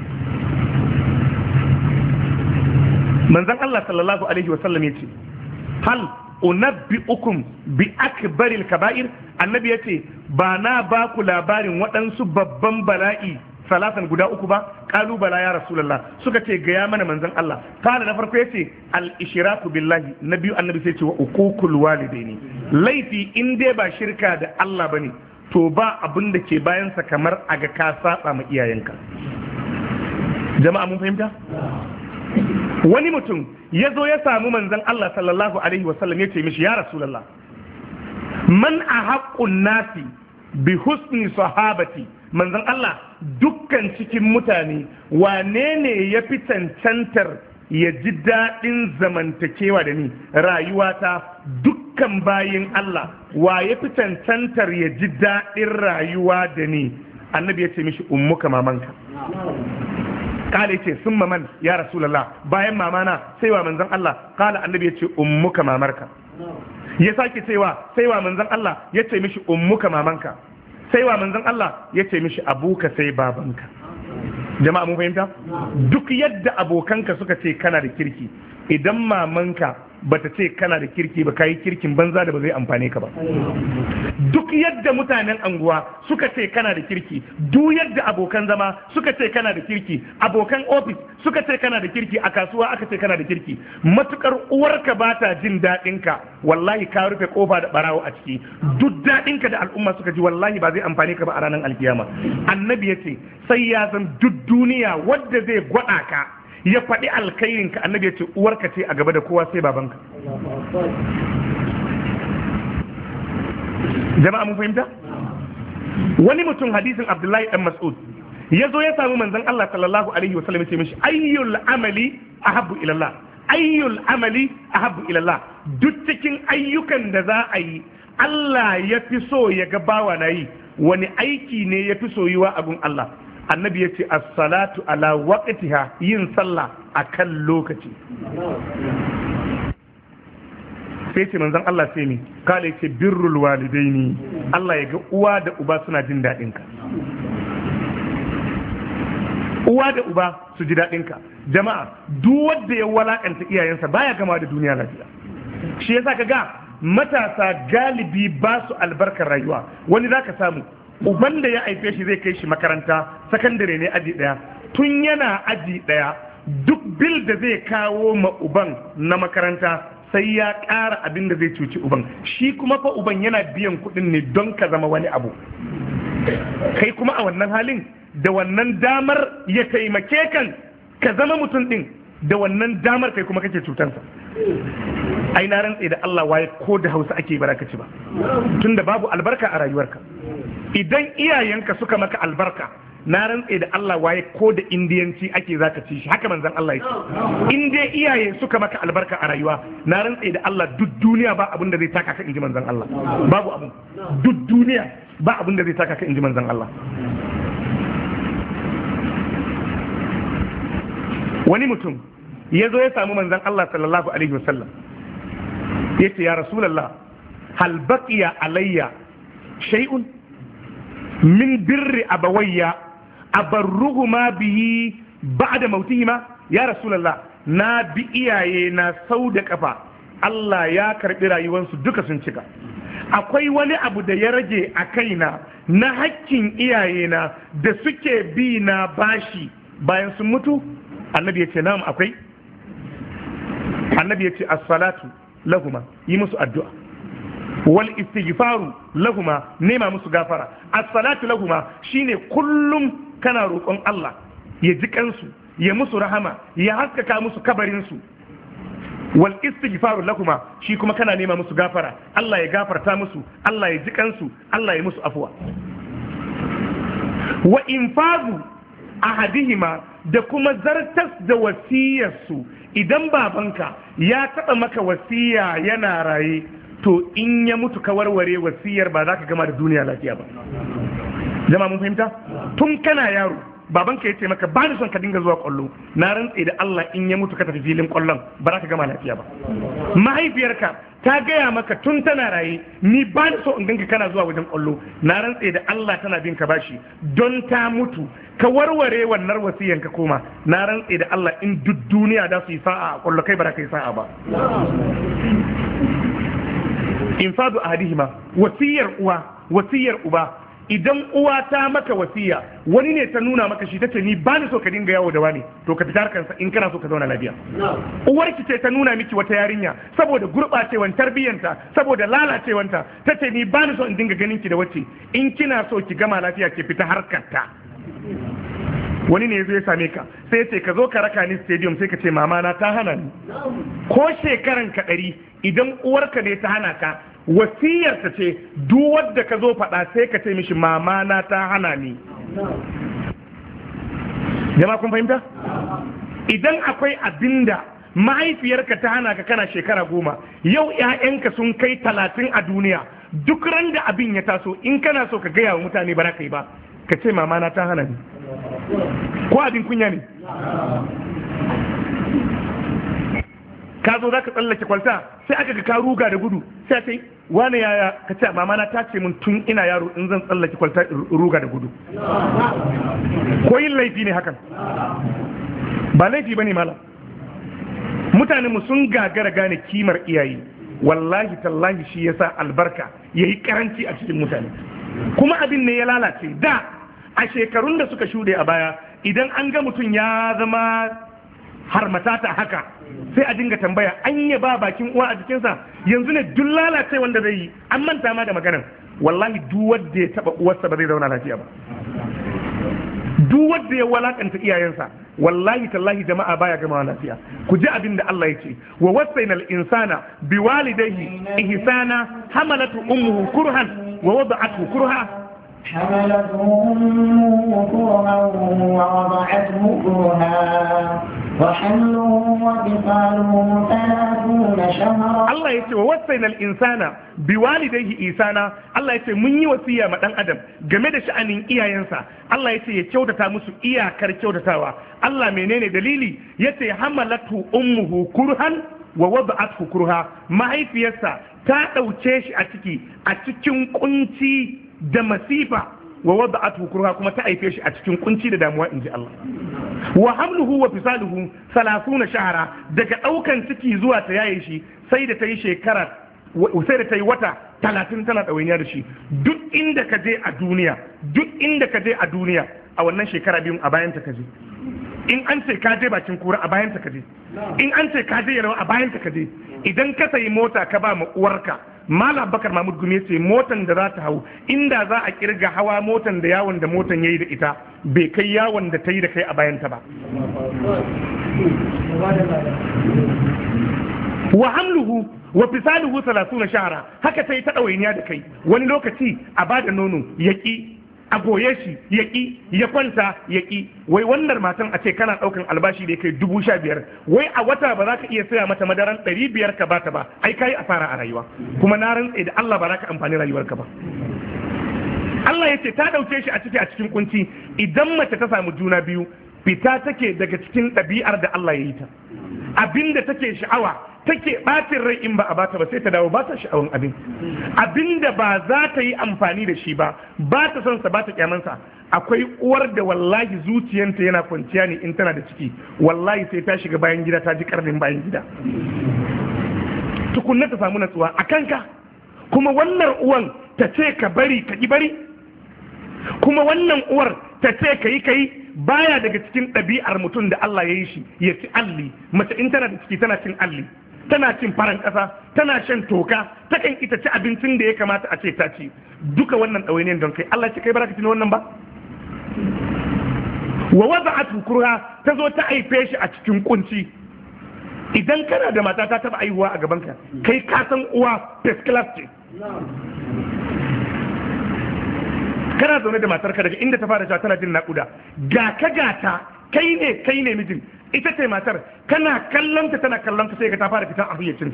manzon Allah sallallahu alaihi wasallam yace hal unabbi'ukum bi akbaril kaba'ir annabi yace ba na ba ku labarin waɗansu babban bala'i salatan guda uku ba qalu bala ya rasulullah suka ce ga ya mana manzon Allah kana na farko yace al ishraku billahi na biyu annabi sai ce wa uququl walidaini laifi in dai ba shirka da Allah bane to ba abin da ke bayan sa kamar aga ka saba ma iyayenka jama'a mun fahimta wani mutum ya zo ya samu manzon Allah sallallahu alaihi wasallam ya ce mishi ya rasulallah man a haƙƙun nasi bi husni sahabati manzon Allah dukkan cikin mutane wane ne ya fi cancantar ya ji daɗin zamantakewa da ni rayuwata dukkan bayin Allah wa ya fi cancantar ya ji daɗin rayuwa da ni annabi ya ce mishi ummuka mamanka kala yace summa man ya rasulullah bayan mamana sai wa manzon Allah kala annabi yace ummuka mamarka ya sake cewa sai wa manzon Allah yace mishi ummuka mamanka sai wa manzon Allah yace mishi abuka sai babanka jama'a mun fahimta duk yadda abokanka suka ce kana da kirki idan mamanka bata ce kana da kirki ba kai kirkin banza da ba zai amfane ka ba duk yadda mutanen anguwa suka ce kana da kirki duk yadda abokan zama suka ce kana da kirki abokan ofis suka ce kana da kirki a kasuwa aka ce kana da kirki matukar uwarka ba ta jin daɗin ka wallahi ka rufe kofa da barawo a ciki duk daɗin ka da al'umma suka ji wallahi ba zai amfane ka ba a ranar alkiyama annabi ya ce sai ya san duk duniya wadda zai gwada ka ya faɗi alkhairinka annabi ya ce uwarka ce a gaba da kowa sai babanka jama'a mun fahimta wani mutum hadisin Abdullahi dan Mas'ud ya zo ya samu manzon Allah sallallahu alaihi wasallam ya ce mishi ayyul amali ahabbu ila Allah ayyul amali ahabbu ila Allah duk cikin ayyukan da za a yi Allah ya fi so ya ga bawa na yi wani aiki ne ya fi soyuwa a gun Allah annabi ya ce as-salatu ala waqtiha yin sallah akan lokaci sai ce manzon Allah sai ne kale ce birrul walidaini Allah ya ga uwa da uba suna jin daɗin ka uwa da uba su ji daɗin ka jama'a duk wanda ya walakanta iyayensa baya gama da duniya lafiya shi yasa kaga matasa galibi ba su albarkar rayuwa wani zaka samu uban da ya haife shi zai kai shi makaranta sakandare ne aji daya tun yana aji daya duk bil da zai kawo ma uban na makaranta sai ya ƙara abin da zai cuci uban shi kuma fa uban yana biyan kuɗin ne don ka zama wani abu kai kuma a wannan halin da wannan damar ya taimake kan ka zama mutum ɗin da wannan damar kai kuma kake cutansa ai na rantse da Allah waye ko da Hausa ake barakaci ba tunda babu albarka a rayuwarka idan iyayenka suka maka albarka na rantse da Allah waye ko da indiyanci ake zaka ci shi haka manzon Allah yake in dai iyaye suka maka albarka a rayuwa na rantse da Allah duk duniya ba abin da zai taka ka inji manzon Allah babu abun duk duniya ba abin da zai taka ka inji manzon Allah wani mutum ya zo ya samu manzon Allah sallallahu alaihi wasallam yace ya rasulullah hal baqiya alayya shay'un min birri abawayya abarruhuma bihi ba'da mautihima ya rasulullah na bi iyaye na sau da kafa Allah ya karbi rayuwarsu duka sun cika akwai wani abu da ya rage a kaina na hakkin iyaye na da suke bi na bashi bayan sun mutu annabi yace na'am akwai annabi yace as-salatu lahuma yi musu addu'a wal istighfaru lahuma nema musu gafara as-salatu lahuma shine kullum kana roƙon Allah ya ji kansu ya musu rahama ya haskaka musu kabarin su wal istighfaru lahuma shi kuma kana nema musu gafara Allah ya gafarta musu Allah ya ji kansu Allah ya musu afwa wa infazu ahadihima da kuma zartas da wasiyarsu idan babanka ya taɓa maka wasiya yana raye to in ya mutu ka warware wasiyar ba za ka gama da duniya lafiya ba jama'a mun fahimta tun kana yaro babanka ya ce maka ba ni son ka dinga zuwa kwallo na rantse da Allah in ya mutu ka tafi filin kwallon ba za ka gama lafiya ba mahaifiyarka ta gaya maka tun tana raye ni ba ni so in ganka kana zuwa wajen kwallo na rantse da Allah tana bin ka bashi don ta mutu ka warware wannan wasiyan ka koma na rantse da Allah in duk duniya da su yi sa'a a kwallo kai ba za ka yi sa'a ba infadu ahadihima wasiyar uwa wasiyar uba idan uwa ta maka wasiya wani ne ta nuna maka shi ta ce ni ba ni so ka dinga yawo da wani to ka fita harkansa in kana so ka zauna lafiya uwarki ce ta nuna miki wata yarinya saboda gurɓacewan tarbiyyanta saboda lalacewanta ta ce ni ba ni so in dinga ganin ki da wacce in kina so ki gama lafiya ki fita harkarta wani ne zai same ka sai ce ka zo ka raka ni stadium sai ka ce mama na ta hana ni ko shekaran ka ɗari idan uwarka ne ta hana ka wasiyarta ce duk wadda ka zo faɗa sai ka ce mishi mama na ta hana ni jama'a kun fahimta idan akwai abinda mahaifiyarka ta hana ka kana shekara goma yau 'ya'yanka sun kai talatin a duniya duk ran da abin ya taso in kana so ka gaya wa mutane ba ka yi ba ka ce mama na ta hana ni ko abin kunya ne ka zo za ka tsallake kwalta sai aka ga ka ruga da gudu sai ta yi wane yaya ka ce mama na ta ce mun tun ina yaro in zan tsallake kwalta ruga da gudu ko yin laifi ne hakan ba laifi ba ne malam mutane mu sun gagara gane kimar iyaye wallahi tallahi shi yasa albarka yayi karanci a cikin mutane kuma abin ne ya lalace da a shekarun da suka shuɗe a baya idan an ga mutum ya zama har matata haka sai a dinga tambaya an yi ba bakin uwa a jikinsa yanzu ne duk lalace wanda zai yi an manta ma da maganar wallahi duk wanda ya taba uwarsa ba zai zauna lafiya ba duk wanda ya walakanta iyayensa wallahi tallahi jama'a baya gama lafiya ku ji abin da Allah ya ce wa wasainal insana biwalidayhi ihsana hamalatu ummuhu kurhan wa wada'athu kurha حملته أمه كرها ووضعته كرها وحمله وفصاله ثلاثون شهرا. الله يتي ووصينا الإنسان بوالديه إحسانا. الله يتي من يوصيا ما دان أدم game da sha'anin iyayensa. Allah yace ya kyautata musu iyakar kyautatawa. Allah menene dalili? Yace hamalatu ummuhu kurhan wa wada'athu kurha. Mahaifiyarsa ta dauke shi a ciki a cikin kunci da masifa wa wada'athu kurha kuma ta haife shi a cikin kunci da damuwa inji Allah. Wa hamluhu wa fisaluhu salasuna shahara, daga daukan ciki zuwa ta yaye shi sai da ta yi shekara sai da ta yi wata talatin tana ɗawainiya da shi. Duk inda ka je a duniya duk inda ka je a duniya a wannan shekara biyun a bayan ta ka je. In an ce ka je bakin kura a bayan ta ka je, in an ce ka je yarawa a bayan ta ka je. Idan ka sayi mota ka ba ma uwarka, Malam Bakar Mahmud Gumi ce motan da za ta hau inda za a kirga hawa motan da yawon da motan yayi da ita bai kai yawon da ta yi da kai a bayanta ba. Wa hamluhu wa fisaluhu salasuna shahara, haka ta yi ta ɗawainiya da kai. Wani lokaci a bada nono yaƙi, a goye shi yaƙi, ya kwanta yaƙi. Wai wannan matan a ce kana ɗaukan albashi da ya kai dubu sha biyar, wai a wata ba za ka iya saya mata madaran ɗari biyar ka bata ba, ai kayi asara a rayuwa, kuma na rantse da Allah ba za ka amfani rayuwarka ba. Allah ya ce ta ɗauke shi a ciki a cikin kunci. Idan mace ta samu juna biyu fita take daga cikin ɗabi'ar da Allah ya yi ta, abinda take sha'awa take ɓatin rai in ba a bata ba sai ta dawo ba ta sha'awan abin, abinda ba za ta yi amfani da shi ba ba ta son sa ba ta kyamansa. Akwai uwar da wallahi zuciyanta yana kwanciya ne in tana da ciki, wallahi sai ta shiga bayan gida ta ji karnin bayan gida tukunna ta samu natsuwa a kanka. Kuma wannan uwan ta ce ka bari ka ki bari, kuma wannan uwar ta ce ka yi ka yi. Baya daga cikin ɗabi'ar mutum da Allah ya yi shi ya ci alli. Mace in tana da ciki tana cin alli, tana cin faran ƙasa, tana shan toka, takan ita ci abincin da ya kamata a ce ta ci. Duka wannan ɗawainiyar don kai Allah ce kai baraka ci wannan ba. Wa wada'atu kurha, ta zo ta haife shi a cikin kunci. Idan kana da mata ta taba aihuwa a gabanka, kai ka san uwa first class ce. Kana zaune da matarka daga inda ta fara cewa tana jin naƙuda, ga ka gata kai ne kai ne mijin, ita ce matar, kana kallon ta tana kallon ta sai ka ta fara fitan a hayyacinta.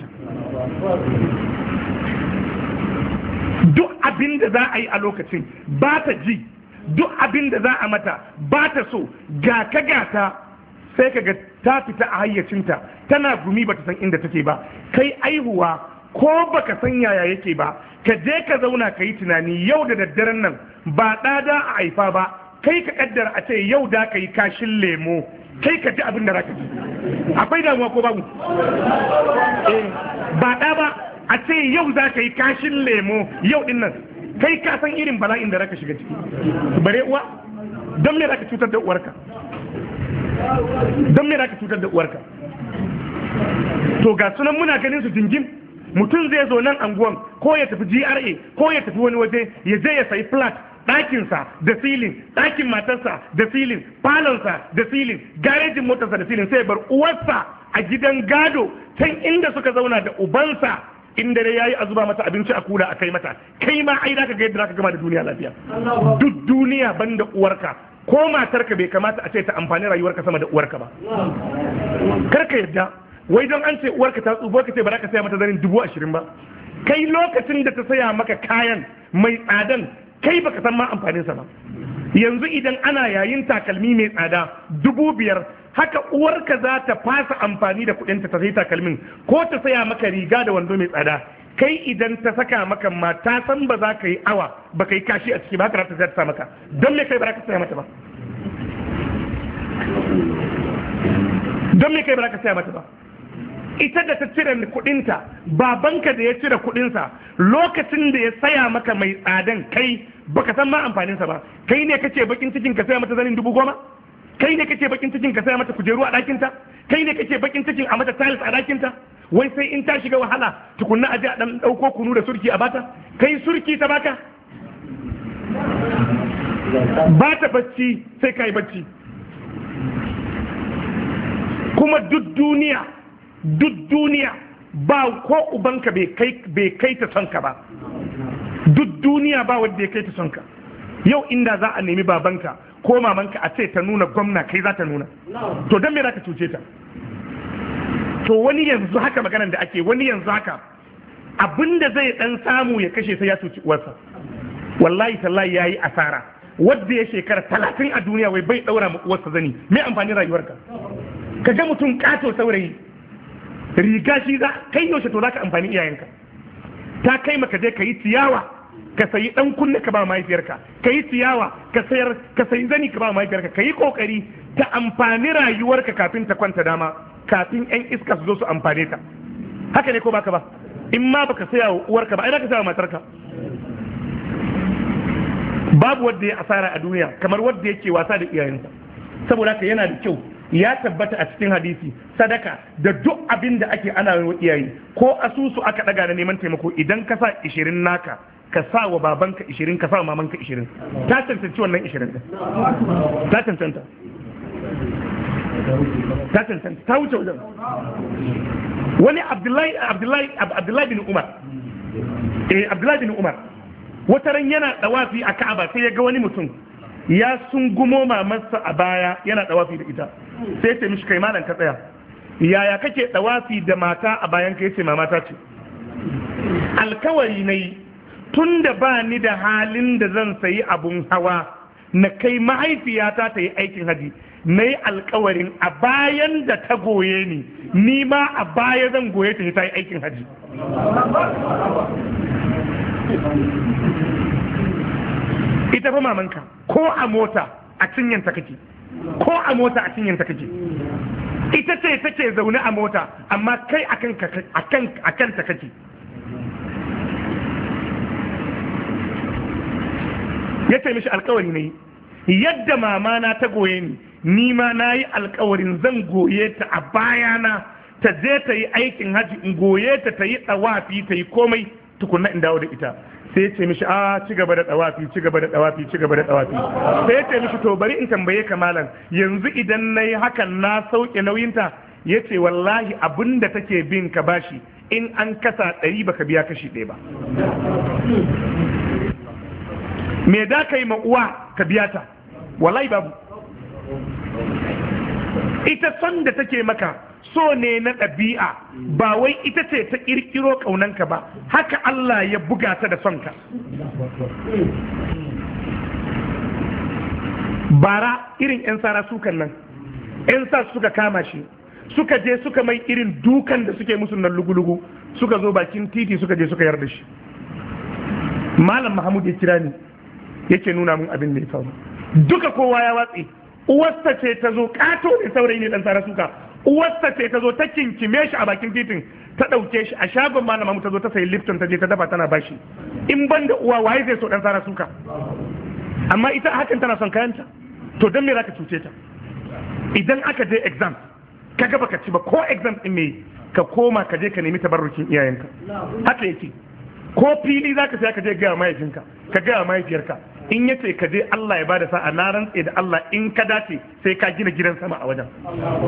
Duk abin da za a yi a lokacin ba ta ji, duk abin da za a mata ba ta so, ga ka gata sai ka ga ta fita a hayyacinta, tana gumi ba ta san inda take ba. Kai aihuwa ko baka san yaya yake ba, ka je ka zauna ka yi tunani yau da daddaren nan ba ɗada a haifa ba, kai ka kaddara a ce yau da ka yi kashin lemo, kai ka ji abin da za ka ji. Akwai damuwa ko babu? Ba ɗa ba a ce yau za ka yi kashin lemo yau din nan, kai ka san irin bala'in da za ka shiga ciki. Bare uwa, don me za ka cutar da uwarka? Don me za ka cutar da uwarka? To ga sunan muna ganin su jingin. Mutum zai zo nan anguwan ko ya tafi G R A ko ya tafi wani waje ya je ya sayi flat, ɗakinsa da filin, ɗakin matarsa da filin, falonsa da filin, garejin motarsa da filin, sai bar uwarsa a gidan gado can inda suka zauna da ubansa, in dare yayi a zuba mata abinci a kula a kai mata. Kai ma ai zaka ga yadda zaka gama da duniya lafiya. Duk duniya banda uwarka ko matarka bai kamata a ce ta amfani rayuwarka sama da uwarka ba. Karka yadda wai don an ce uwarka ta tsubo ka ce ba za ka saya mata zanin dubu ashirin ba. Kai lokacin da ta saya maka kayan mai tsadan kai baka san ma amfaninsa ba. Yanzu idan ana yayin takalmi mai tsada dubu biyar, haka uwarka za ta fasa amfani da kuɗinta ta sai takalmin ko ta saya maka riga da wando mai tsada. Kai idan ta saka maka ma ta san ba za ka yi awa ba ka yi kashi a ciki ba ka ta sa maka, don me kai ba za ka saya mata ba? Don me kai ba za ka saya mata ba? Ita da ta cire kudinta, babanka da ya cire kudinsa lokacin da ya saya maka mai tsadan kai baka san ma amfaninsa ba. Kai ne kace bakin cikin ka saya mata zanin dubu goma? Kai ne kace bakin cikin ka saya mata kujeru a ɗakinta? Kai ne kace bakin cikin a mata tiles a ɗakinta? Wai sai in ta shiga wahala tukunna aje a dan dauko kunu da surki a bata? Kai surki ta baka? Ba ta bacci sai kai bacci. Kuma duk duniya duk duniya ba ko ubanka bai kai bai kai ta son ka ba. Duk duniya ba wanda ya kai ta son ka. yau inda za a nemi babanka ko mamanka a ce ta nuna gwamna kai za ta nuna, to don me za ka cuce ta? To wani yanzu haka maganar da ake, wani yanzu haka abinda zai dan samu ya kashe sai ya cuci uwarsa. Wallahi tallahi yayi asara. Wadda ya shekara talatin a duniya wai bai daura ma uwarsa zani, me amfani rayuwarka? Ka ga mutum kato saurayi riga shi za kai yaushe to zaka amfani iyayenka? Ta kai maka je ka yi ciyawa ka sayi dan kunne ka ba mahaifiyarka, ka yi ciyawa ka sayar ka sayi zani ka ba mahaifiyarka, ka yi kokari ta amfani rayuwarka kafin ta kwanta dama, kafin yan iska su zo su amfane ta. Haka ne ko baka ba? In ma baka saya wa uwarka ba ai zaka saya wa matarka. Babu wanda ya asara a duniya kamar wanda yake wasa da iyayensa. Saboda haka yana da kyau, ya tabbata a cikin hadisi, sadaka da duk abin da ake ana wa iyaye, ko asusu aka daga na neman taimako, idan ka sa ishirin naka ka sa wa babanka ishirin, ka sa wa mamanka ishirin, ta cancanci wannan ishirin din, ta cancanta ta cancanta ta wuce wajen. Wani Abdullahi Abdullahi Abdullahi bin Umar eh Abdullahi bin Umar wata ran yana dawafi a Ka'aba, sai ya ga wani mutum ya sungumo mamarsa a baya yana dawafi da ita, sai ya ce mishi kai malam ka tsaya, yaya kake dawafi da mata a bayan ka? Yace mamata ce. Alkawari nayi tun da ba ni da halin da zan sayi abun hawa na kai mahaifiyata ta yi aikin haji, na yi alkawarin a bayan da ta goye ni, ni ma a baya zan goye ta ta yi aikin haji. Ita fa mamanka ko a mota a cinyanta kake, ko a mota a cinyanta kake, ita ce take zaune a mota amma kai akan akan akan ta kake. Ya ce mishi alkawari ne, yadda mama na ta goye ni, ni ma na yi alkawarin zan goye ta a bayana, ta je ta yi aikin haji, in goye ta ta yi tsawafi ta yi komai tukunna in dawo da ita. Sai ya ce mishi a ci gaba da tsawafi, ci gaba da tsawafi, ci gaba da tsawafi. Sai ya ce mishi to bari in tambaye ka malam, yanzu idan na yi hakan na sauke nauyinta? Ya ce wallahi abin da take bin ka bashi in an kasa ɗari baka biya kashi ɗaya ba. Me da ka yi ma uwa ka biya ta? Wallahi babu. Ita son da take maka so ne na ɗabi'a, ba wai ita ce ta ƙirƙiro ƙaunanka ba, haka Allah ya buga ta da sonka. Bara irin 'yan sara sukan nan, 'yan sa suka kama shi, suka je suka mai irin dukan da suke musu nan lugu-lugu, suka zo bakin titi suka je suka yarda shi. Malam Mahmud ya kira ni, yake nuna mun abin da ya faru. Duka kowa ya watse, uwarsa ce ta zo, ƙato ne saurayi ne ɗan sara suka, uwarsa ce ta zo ta kinkime shi a bakin titin, ta ɗauke shi a shagon malam Mahmud, ta zo ta sayi lifton ta je ta dafa tana bashi. In ban da uwa waye zai so ɗan sara suka? Amma ita hakan tana son kayanta, to don me za ka cuce ta? Idan aka je exam ka gaba ka ci ba, ko exam ɗin me ka koma ka je ka nemi tabarrukin iyayenka. Haka yake, ko fili za ka sai ka je gaya mahaifinka, ka gaya mahaifiyarka, in ya ce ka je Allah ya bada sa'a, na rantse da Allah in ka dace sai ka gina gidan sama a wajen.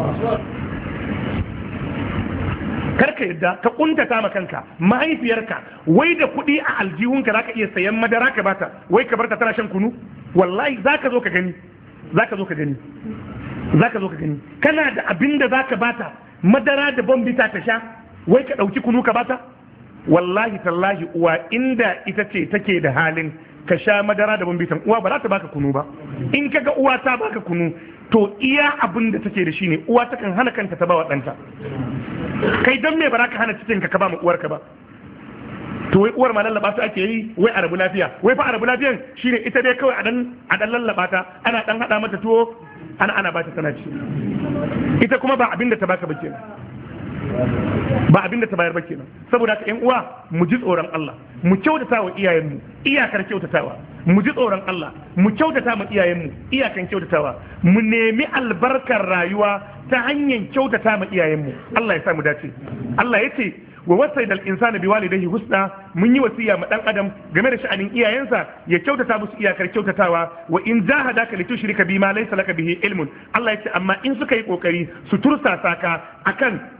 Karka yadda ka kuntata ma kanka, mahaifiyarka wai da kuɗi a aljihunka za ka iya sayan madara ka bata, wai ka barta tana shan kunu? Wallahi za ka zo ka gani, za ka zo ka gani, za ka zo ka gani, kana da abin da za ka bata madara da bombita ta sha, wai ka ɗauki kunu ka bata? Wallahi tallahi uwa inda ita ce take da halin ka sha madara da bambitan, uwa ba za ta baka kunu ba. In kaga uwa ta baka kunu, to iya abin da take da shi ne, uwa takan hana kanta ta ba wa ɗanta. Kai don me ba za ka hana cikin ka ba ma uwarka ba? To wai uwar ma lallaba ta ake yi, wai a rabu lafiya, wai fa a rabu lafiyan shine ita dai kawai a dan a dan lallaba ta, ana dan hada mata tuwo, ana ana ba ta tana ci. Ita kuma ba abin da ta baka ba kenan. Ba abin da ta bayar ba kenan. Saboda haka ƴan uwa mu ji tsoron Allah, mu kyautata wa iyayenmu iyakar kyautatawa, mu ji tsoron Allah, mu kyautata ma iyayenmu iyakan kyautatawa, mu nemi albarkar rayuwa ta hanyar kyautata ma iyayenmu. Allah ya sa mu dace. Allah ya ce wa wasaida al-insana biwalidayhi husna, mun yi wasiya ma dan adam game da sha'anin iyayensa ya kyautata musu iyakar kyautatawa. Wa in jahadaka litushrika bima laysa laka bihi ilmun, Allah ya ce amma in suka yi kokari su tursasa ka akan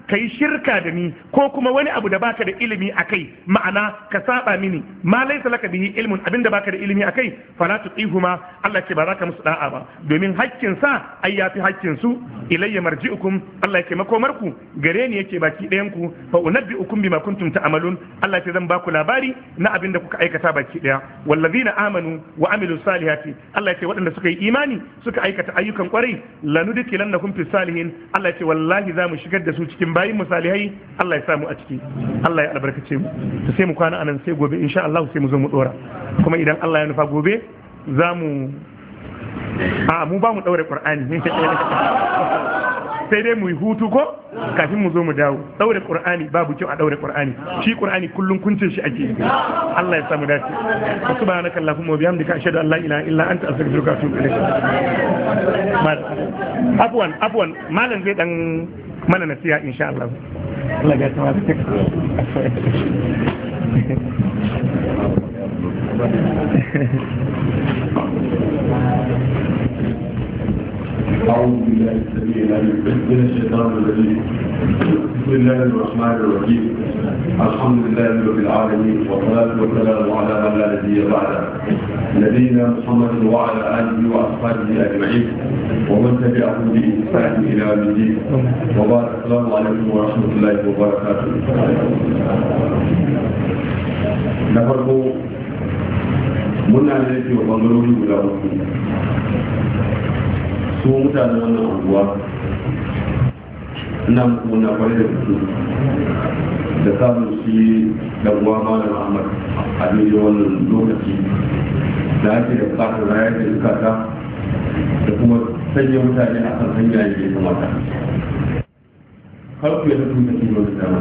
kai shirka da ni ko kuma wani abu da baka da ilimi akai ma'ana ka saba mini ma laysa laka bihi ilmun abinda baka da ilimi akai fala tuqihuma Allah ce ba za ka musu da'a ba domin hakkin sa ai yafi hakkin su ilayya marji'ukum Allah yake makomarku gare ni yake baki ɗayan ku fa unabbi'ukum bima kuntum ta'malun Allah ce zan baku labari na abinda kuka aikata baki ɗaya wallazina amanu wa amilu salihati Allah yake waɗanda suka yi imani suka aikata ayyukan kwarai lanudkilannahum fi salihin Allah yake wallahi za mu shigar da su cikin bayin musalihai Allah ya samu a ciki Allah ya albarkace mu to sai mu kwana anan sai gobe insha Allah sai mu zo mu dora kuma idan Allah ya nufa gobe za mu a mu ba mu daure Qur'ani sai dai mu yi hutu ko kafin mu zo mu dawo daure Qur'ani babu kyau a daure Qur'ani shi Qur'ani kullun kuncin shi ake Allah ya samu dace subhanaka allahumma wa bihamdika ashhadu an la ilaha illa anta astaghfiruka wa atubu ilayk afwan afwan malam zai dan mana nasiha insha Allah Allah ya tsama أعوذ بالله السميع العليم من الشيطان الرجيم بسم الله الرحمن الرحيم الحمد لله رب العالمين والصلاة والسلام على من لا نبي بعده نبينا محمد وعلى آله وأصحابه أجمعين ومن تبعهم بإحسان إلى يوم الدين وبارك السلام عليكم ورحمة الله وبركاته نفرقوا منا نأتي وبنغلوري ولا su mutanen wannan unguwa ina muna kwarai da su da samun shi da uwa malam Ahmad a daidai wannan lokaci da ake da bukatar rayar da zukata da kuma sanya mutane a kan hanya da ya kamata har ku yadda sun tafi wani dama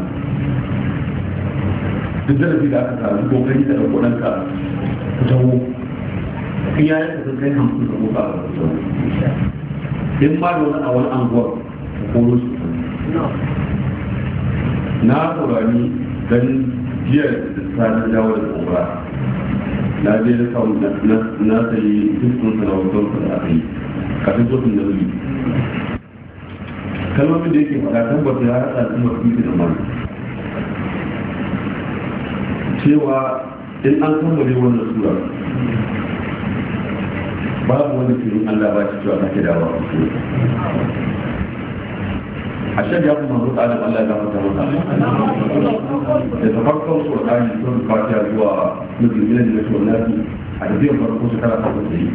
duk zarafi da aka samu kokari da ɗaukodanka ku taho in yayin da sun kai hamsin da muka a wasu in ma da wani a wani anguwar koro su na saurari don jiya da tsarin dawo da umra na je da kawo na sayi dukkan sana'o'in da aka yi kafin sotun da wuri kalmomin da yake faɗa tabbata ya haɗa su mafi da mani cewa in an kammale wannan sura babu wani filin Allah ba shi cewa kake dawa a shan ya kuma zuwa adam Allah ya gafa ta masa da ta farkon Qur'ani sun fatiha zuwa musulmin da shi nabi a tafiyar farko su kara kafa sai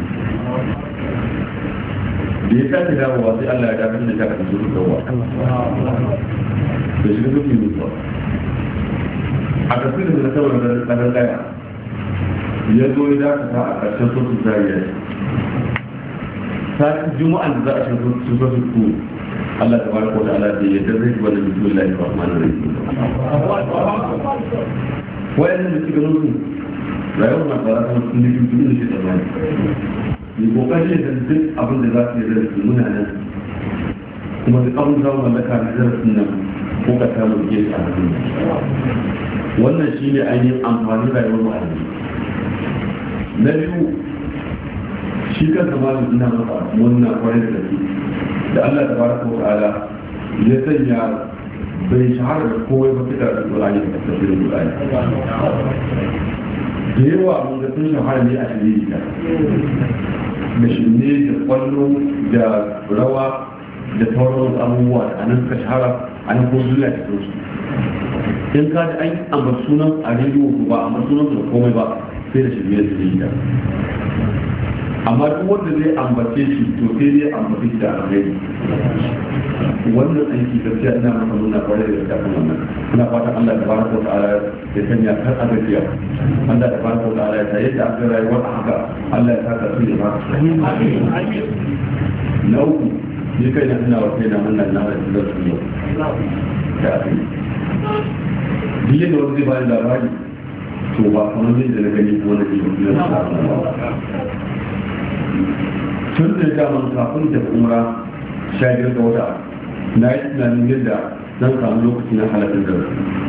da ya kace dawowa sai Allah ya gafa da ta kafa su dawowa da shi duk yin zuwa a tafiyar da ta wani da daya ya zo ya dakata a ƙarshen sosu zariya ta juma'an da za a shiga su zo su ku Allah ta baraka wa ta'ala da yadda zai ji wannan bismillahir rahmanir rahim wayannan da suka nufi rayuwar na tsara kan sun nufi duk da shi da mai ni kokari da duk abin da za su yi da su muna nan kuma duk abin da za mu mallaka da darasin nan ko ka samu ke a hannu wannan shine ainihin amfani rayuwar mu a na biyu shi kansa malam ina masa wannan kwarai da gaske da Allah ta baraka wa ta'ala ya sanya bai shahara da kowai ba fita da Qur'ani da tafsirin Qur'ani da yawa mun ga sun shahara ne a shirye da shirye da kwallo da rawa da sauran abubuwa da anan suka shahara a nan ko zuwa da su in ka ji an ambaci sunan a rediyo ba amma sunan su da komai ba sai da shirye da shirye amma duk wanda zai ambace shi to sai zai ambace shi da alheri wannan aiki gaskiya ina maka nuna kwarai da gaskiya kan wannan ina fatan Allah da baraka wa ta'ala ya sanya kar a gaskiya Allah da baraka wa ta'ala ya sa yadda aka rayuwar a haka Allah ya saka su ne ba na uku ni kai na ina wa kai na wannan na da su ne da ake biye da wanda zai bayan labari to ba kamar zai da na gani ko na ji na tun da daman kafin da umra sha biyar ga wata na yi tunanin yadda zan samu lokaci na halattun da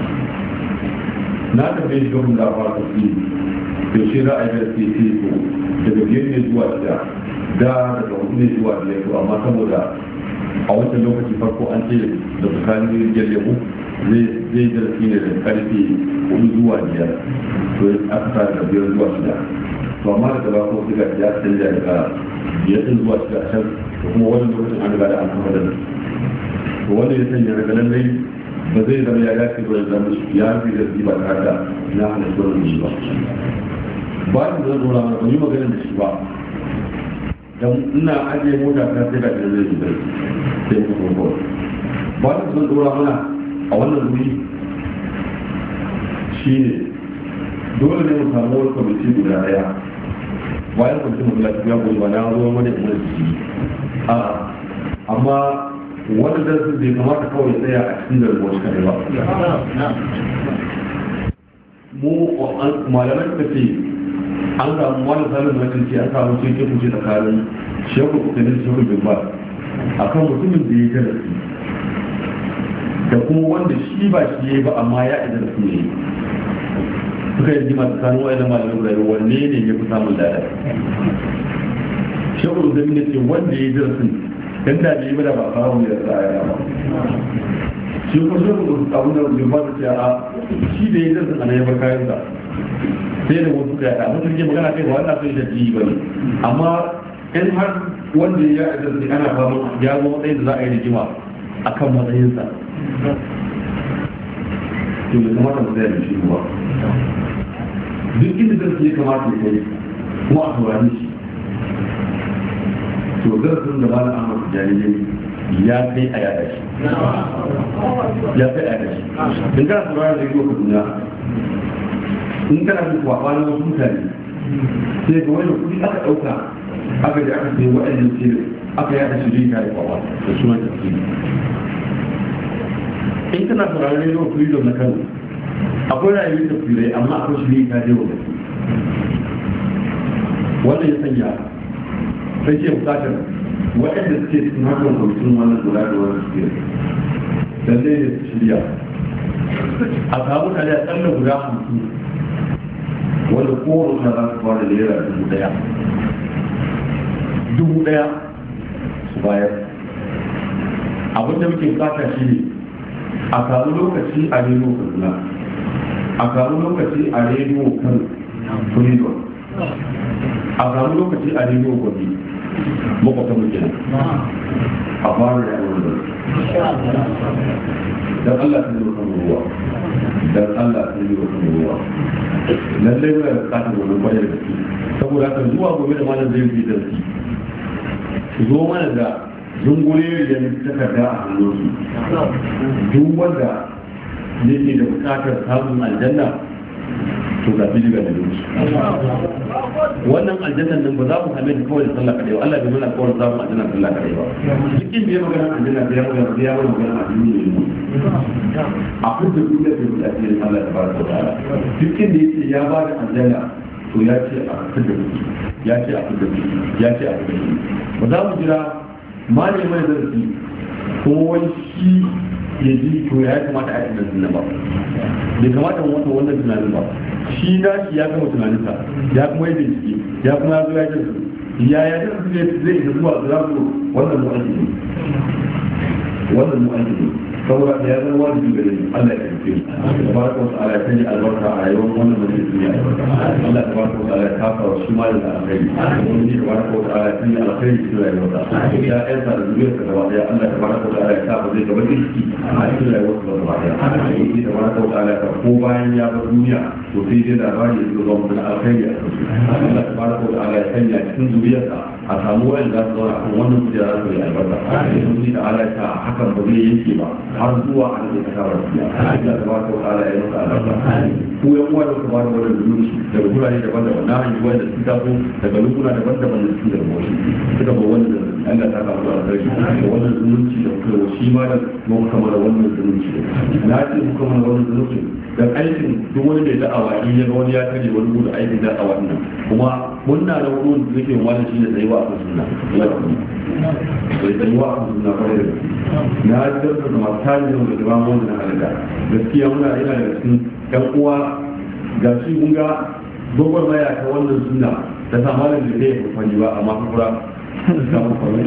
na tafiye shi gabin da fara tafi yaushe za a yi da ke ce ko daga biyar ne zuwa shida da daga hudu ne zuwa biyar to amma saboda a wancan lokaci farko an ce da tsakanin jirgin zai zai darasi ne da karfe hudu zuwa biyar to aka sa da biyar zuwa shida to amma daga ba ko suka ya canja daga biyar din zuwa shida a can da kuma wani lokacin an riga da an kama da to wanda ya sanya daga lallai ba zai zama ya dace da zama ya fi da ba tare da na hana shi wani shi ba ba da zan dora mana yi magana da shi ba dan ina ajiye mota ta sai ga da zai yi sai ku ko ba da zan dora mana a wannan wuri shi ne dole ne mu samu wani kwamiti guda daya bayan kwamitin mu lafi ya goyi ba na zuwa mana in wani ciki a amma wani darasin bai kamata kawai tsaya a cikin zargo shi kare ba mu malamai suka ce an samu wani salin wajen ce an samu ce ke kuce tsakanin shekul kusurin shekul bin ba a kan mutumin da ya darasi da kuma wanda shi ba shi ya yi ba amma ya ɗaga da su ne suka yi jima tsakanin wa'ina malamin guda wanne ne ya fi samun lada shekul zami ne ce wanda ya yi darasin dan da bai yi ba da ba kawo ne da tsaya ba shi kuma shekul abin da bai ba ta ce a shi da ya yi darasin ana yabar kayan sa sai da wasu ka yada mutum ke magana kai ba wannan sai da ji ba ne amma in har wanda ya yi darasin ana fama ya zo matsayin da za a yi rigima akan matsayinsa to bai kamata mu tsaya da shi ba duk inda zai ya kamata ya kai kuma a saurari shi to zarafin da bala amma su jarirai ya kai a yada shi ya kai a yada shi in kana saurari da yiwu ka duniya in kana fi kwakwa na wasu mutane sai ga wani kudi aka ɗauka aka ji aka sai waɗannan ce aka yada shi zai kare kwakwa da sunan tafsiri in kana sauraron rediyo freedom na kano akwai rayuwar tafsirai amma akwai shi ne ta je wa gaske wannan ya sanya sai ke bukatar waɗanda suke cikin hakan kwamitin wannan lura da wani suke lalle ne su shirya a samu tare a tsalla guda hamsin wanda kowane na za su fara naira dubu ɗaya dubu ɗaya su bayar abin da muke bukata shi ne a samu lokaci a rediyo kaduna a samu lokaci a rediyo kan freedom a samu lokaci a rediyo gobe makwata muke a fara da yawon don allah ta yi kan ruwa don allah ta yi kan ruwa lallai muna da bukatar wani kwayar da su saboda haka zuwa gobe da malam zai fi da su zo mana da zunguriyar takarda a hannunsu duk wanda yake da bukatar samun aljanna to ga fili ga da duki wannan aljannan nan ba za mu same ta kawai da sallah kadai ba Allah bai mana kawai samun aljanna sallah kadai ba cikin da ya magana aljanna da ya magana da ya magana a duniya ne a kuma duniya da ya ce Allah tabaraka wa ta'ala cikin da yake ya ba da aljanna to ya ce a fitar da ya ce a fitar da ya ce a fitar da ba za mu jira ma ne mai zarafi kuma wani shi ya ji to ya kamata a yi tunanin ba bai kamata wata wannan tunanin ba shi na shi ya gama tunaninsa ya kuma yi bincike ya kuma ya zo ya jinsu ya ya jinsu zai zai isa zuwa za su wannan mu'aiki ne wannan mu'aiki ne saboda ya zama wajibi gare ni Allah ya tafi da baraka wasu ala ya sanya albarka a rayuwar wannan mutum duniya Allah ta baraka wasu ala ya kafa wa shi ma da alkhairi wani ne da baraka wasu ala ya sanya alkhairi cikin rayuwarsa ya ƴansa da zuriyarsa gaba daya Allah ta baraka wasu ala ya kafa zai gaba kirki a cikin rayuwarsa gaba daya wani da baraka wasu ala ya kafa ko bayan ya bar duniya to sai dai labari ya zuba mutum alkhairi a kansu Allah ta baraka wasu ala ya sanya cikin zuriyarsa a samu wa'in za su zauna kan wannan kujera su yi albarka yanzu da ala ta hakan ba zai yanke ba har zuwa a da ta kawar biya Allah ta baraka wa ala ya masa albarka ku yan uwa da kuma da wannan zumunci daga gurare daban-daban na hanyar wanda suka taso daga lukuna daban-daban da suke da moshi suka ba wannan Allah ta kawo da albarki da wannan zumunci da kuma shi ma da mu kamar wannan zumunci na ce mu kamar wannan zumunci da aikin duk wani mai da'awa in ya ga wani ya kare wani gudu aikin da'awa nan kuma munna da wani da yake wani shi ne tsayuwa a kan sunna bai tsayuwa a kan sunna kwarai da na jarsa da masu tarihi da gaba wanda na halitta gaskiya muna yana da cikin yan uwa ga shi kun ga gwagwar maya ta wannan sunna ta sa malam da zai fafani ba amma kura samun kwanar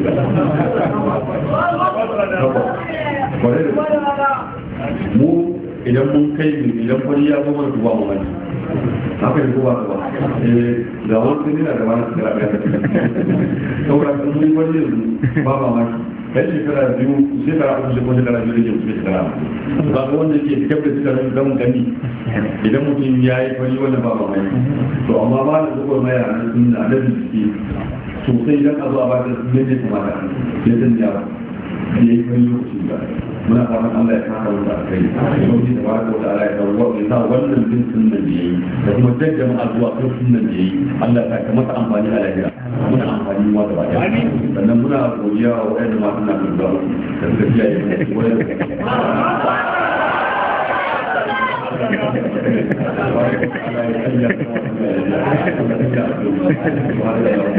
da mu idan mun kai idan kwari ya zo mana duba mu wani haka ne ko ba ba ga wani sun yana da wani su gara saboda sun mun wani yanzu ba ba maki ɗan shekara biyu shekara uku shekara shekara biyu da ke wuce shekara ba ga wanda ke fitar da shekara don gani idan mutum ya yi kwari wannan ba ba maki to amma ba da zuwa mai a nan sun na da bincike sosai idan a zo a ba da sun ne kamata ya san ya da ya yi kwari lokacin da muna fatan Allah ya saka wanda a kai yau da ba ko da Allah ya dawo ya sa wannan din sunnan da yayi da kuma jajjama addu'a kan sunnan da yayi Allah ya saka masa amfani a lahira muna amfani wa da baya sannan muna godiya wa wanda ma suna da zuwa da suka kiyaye mu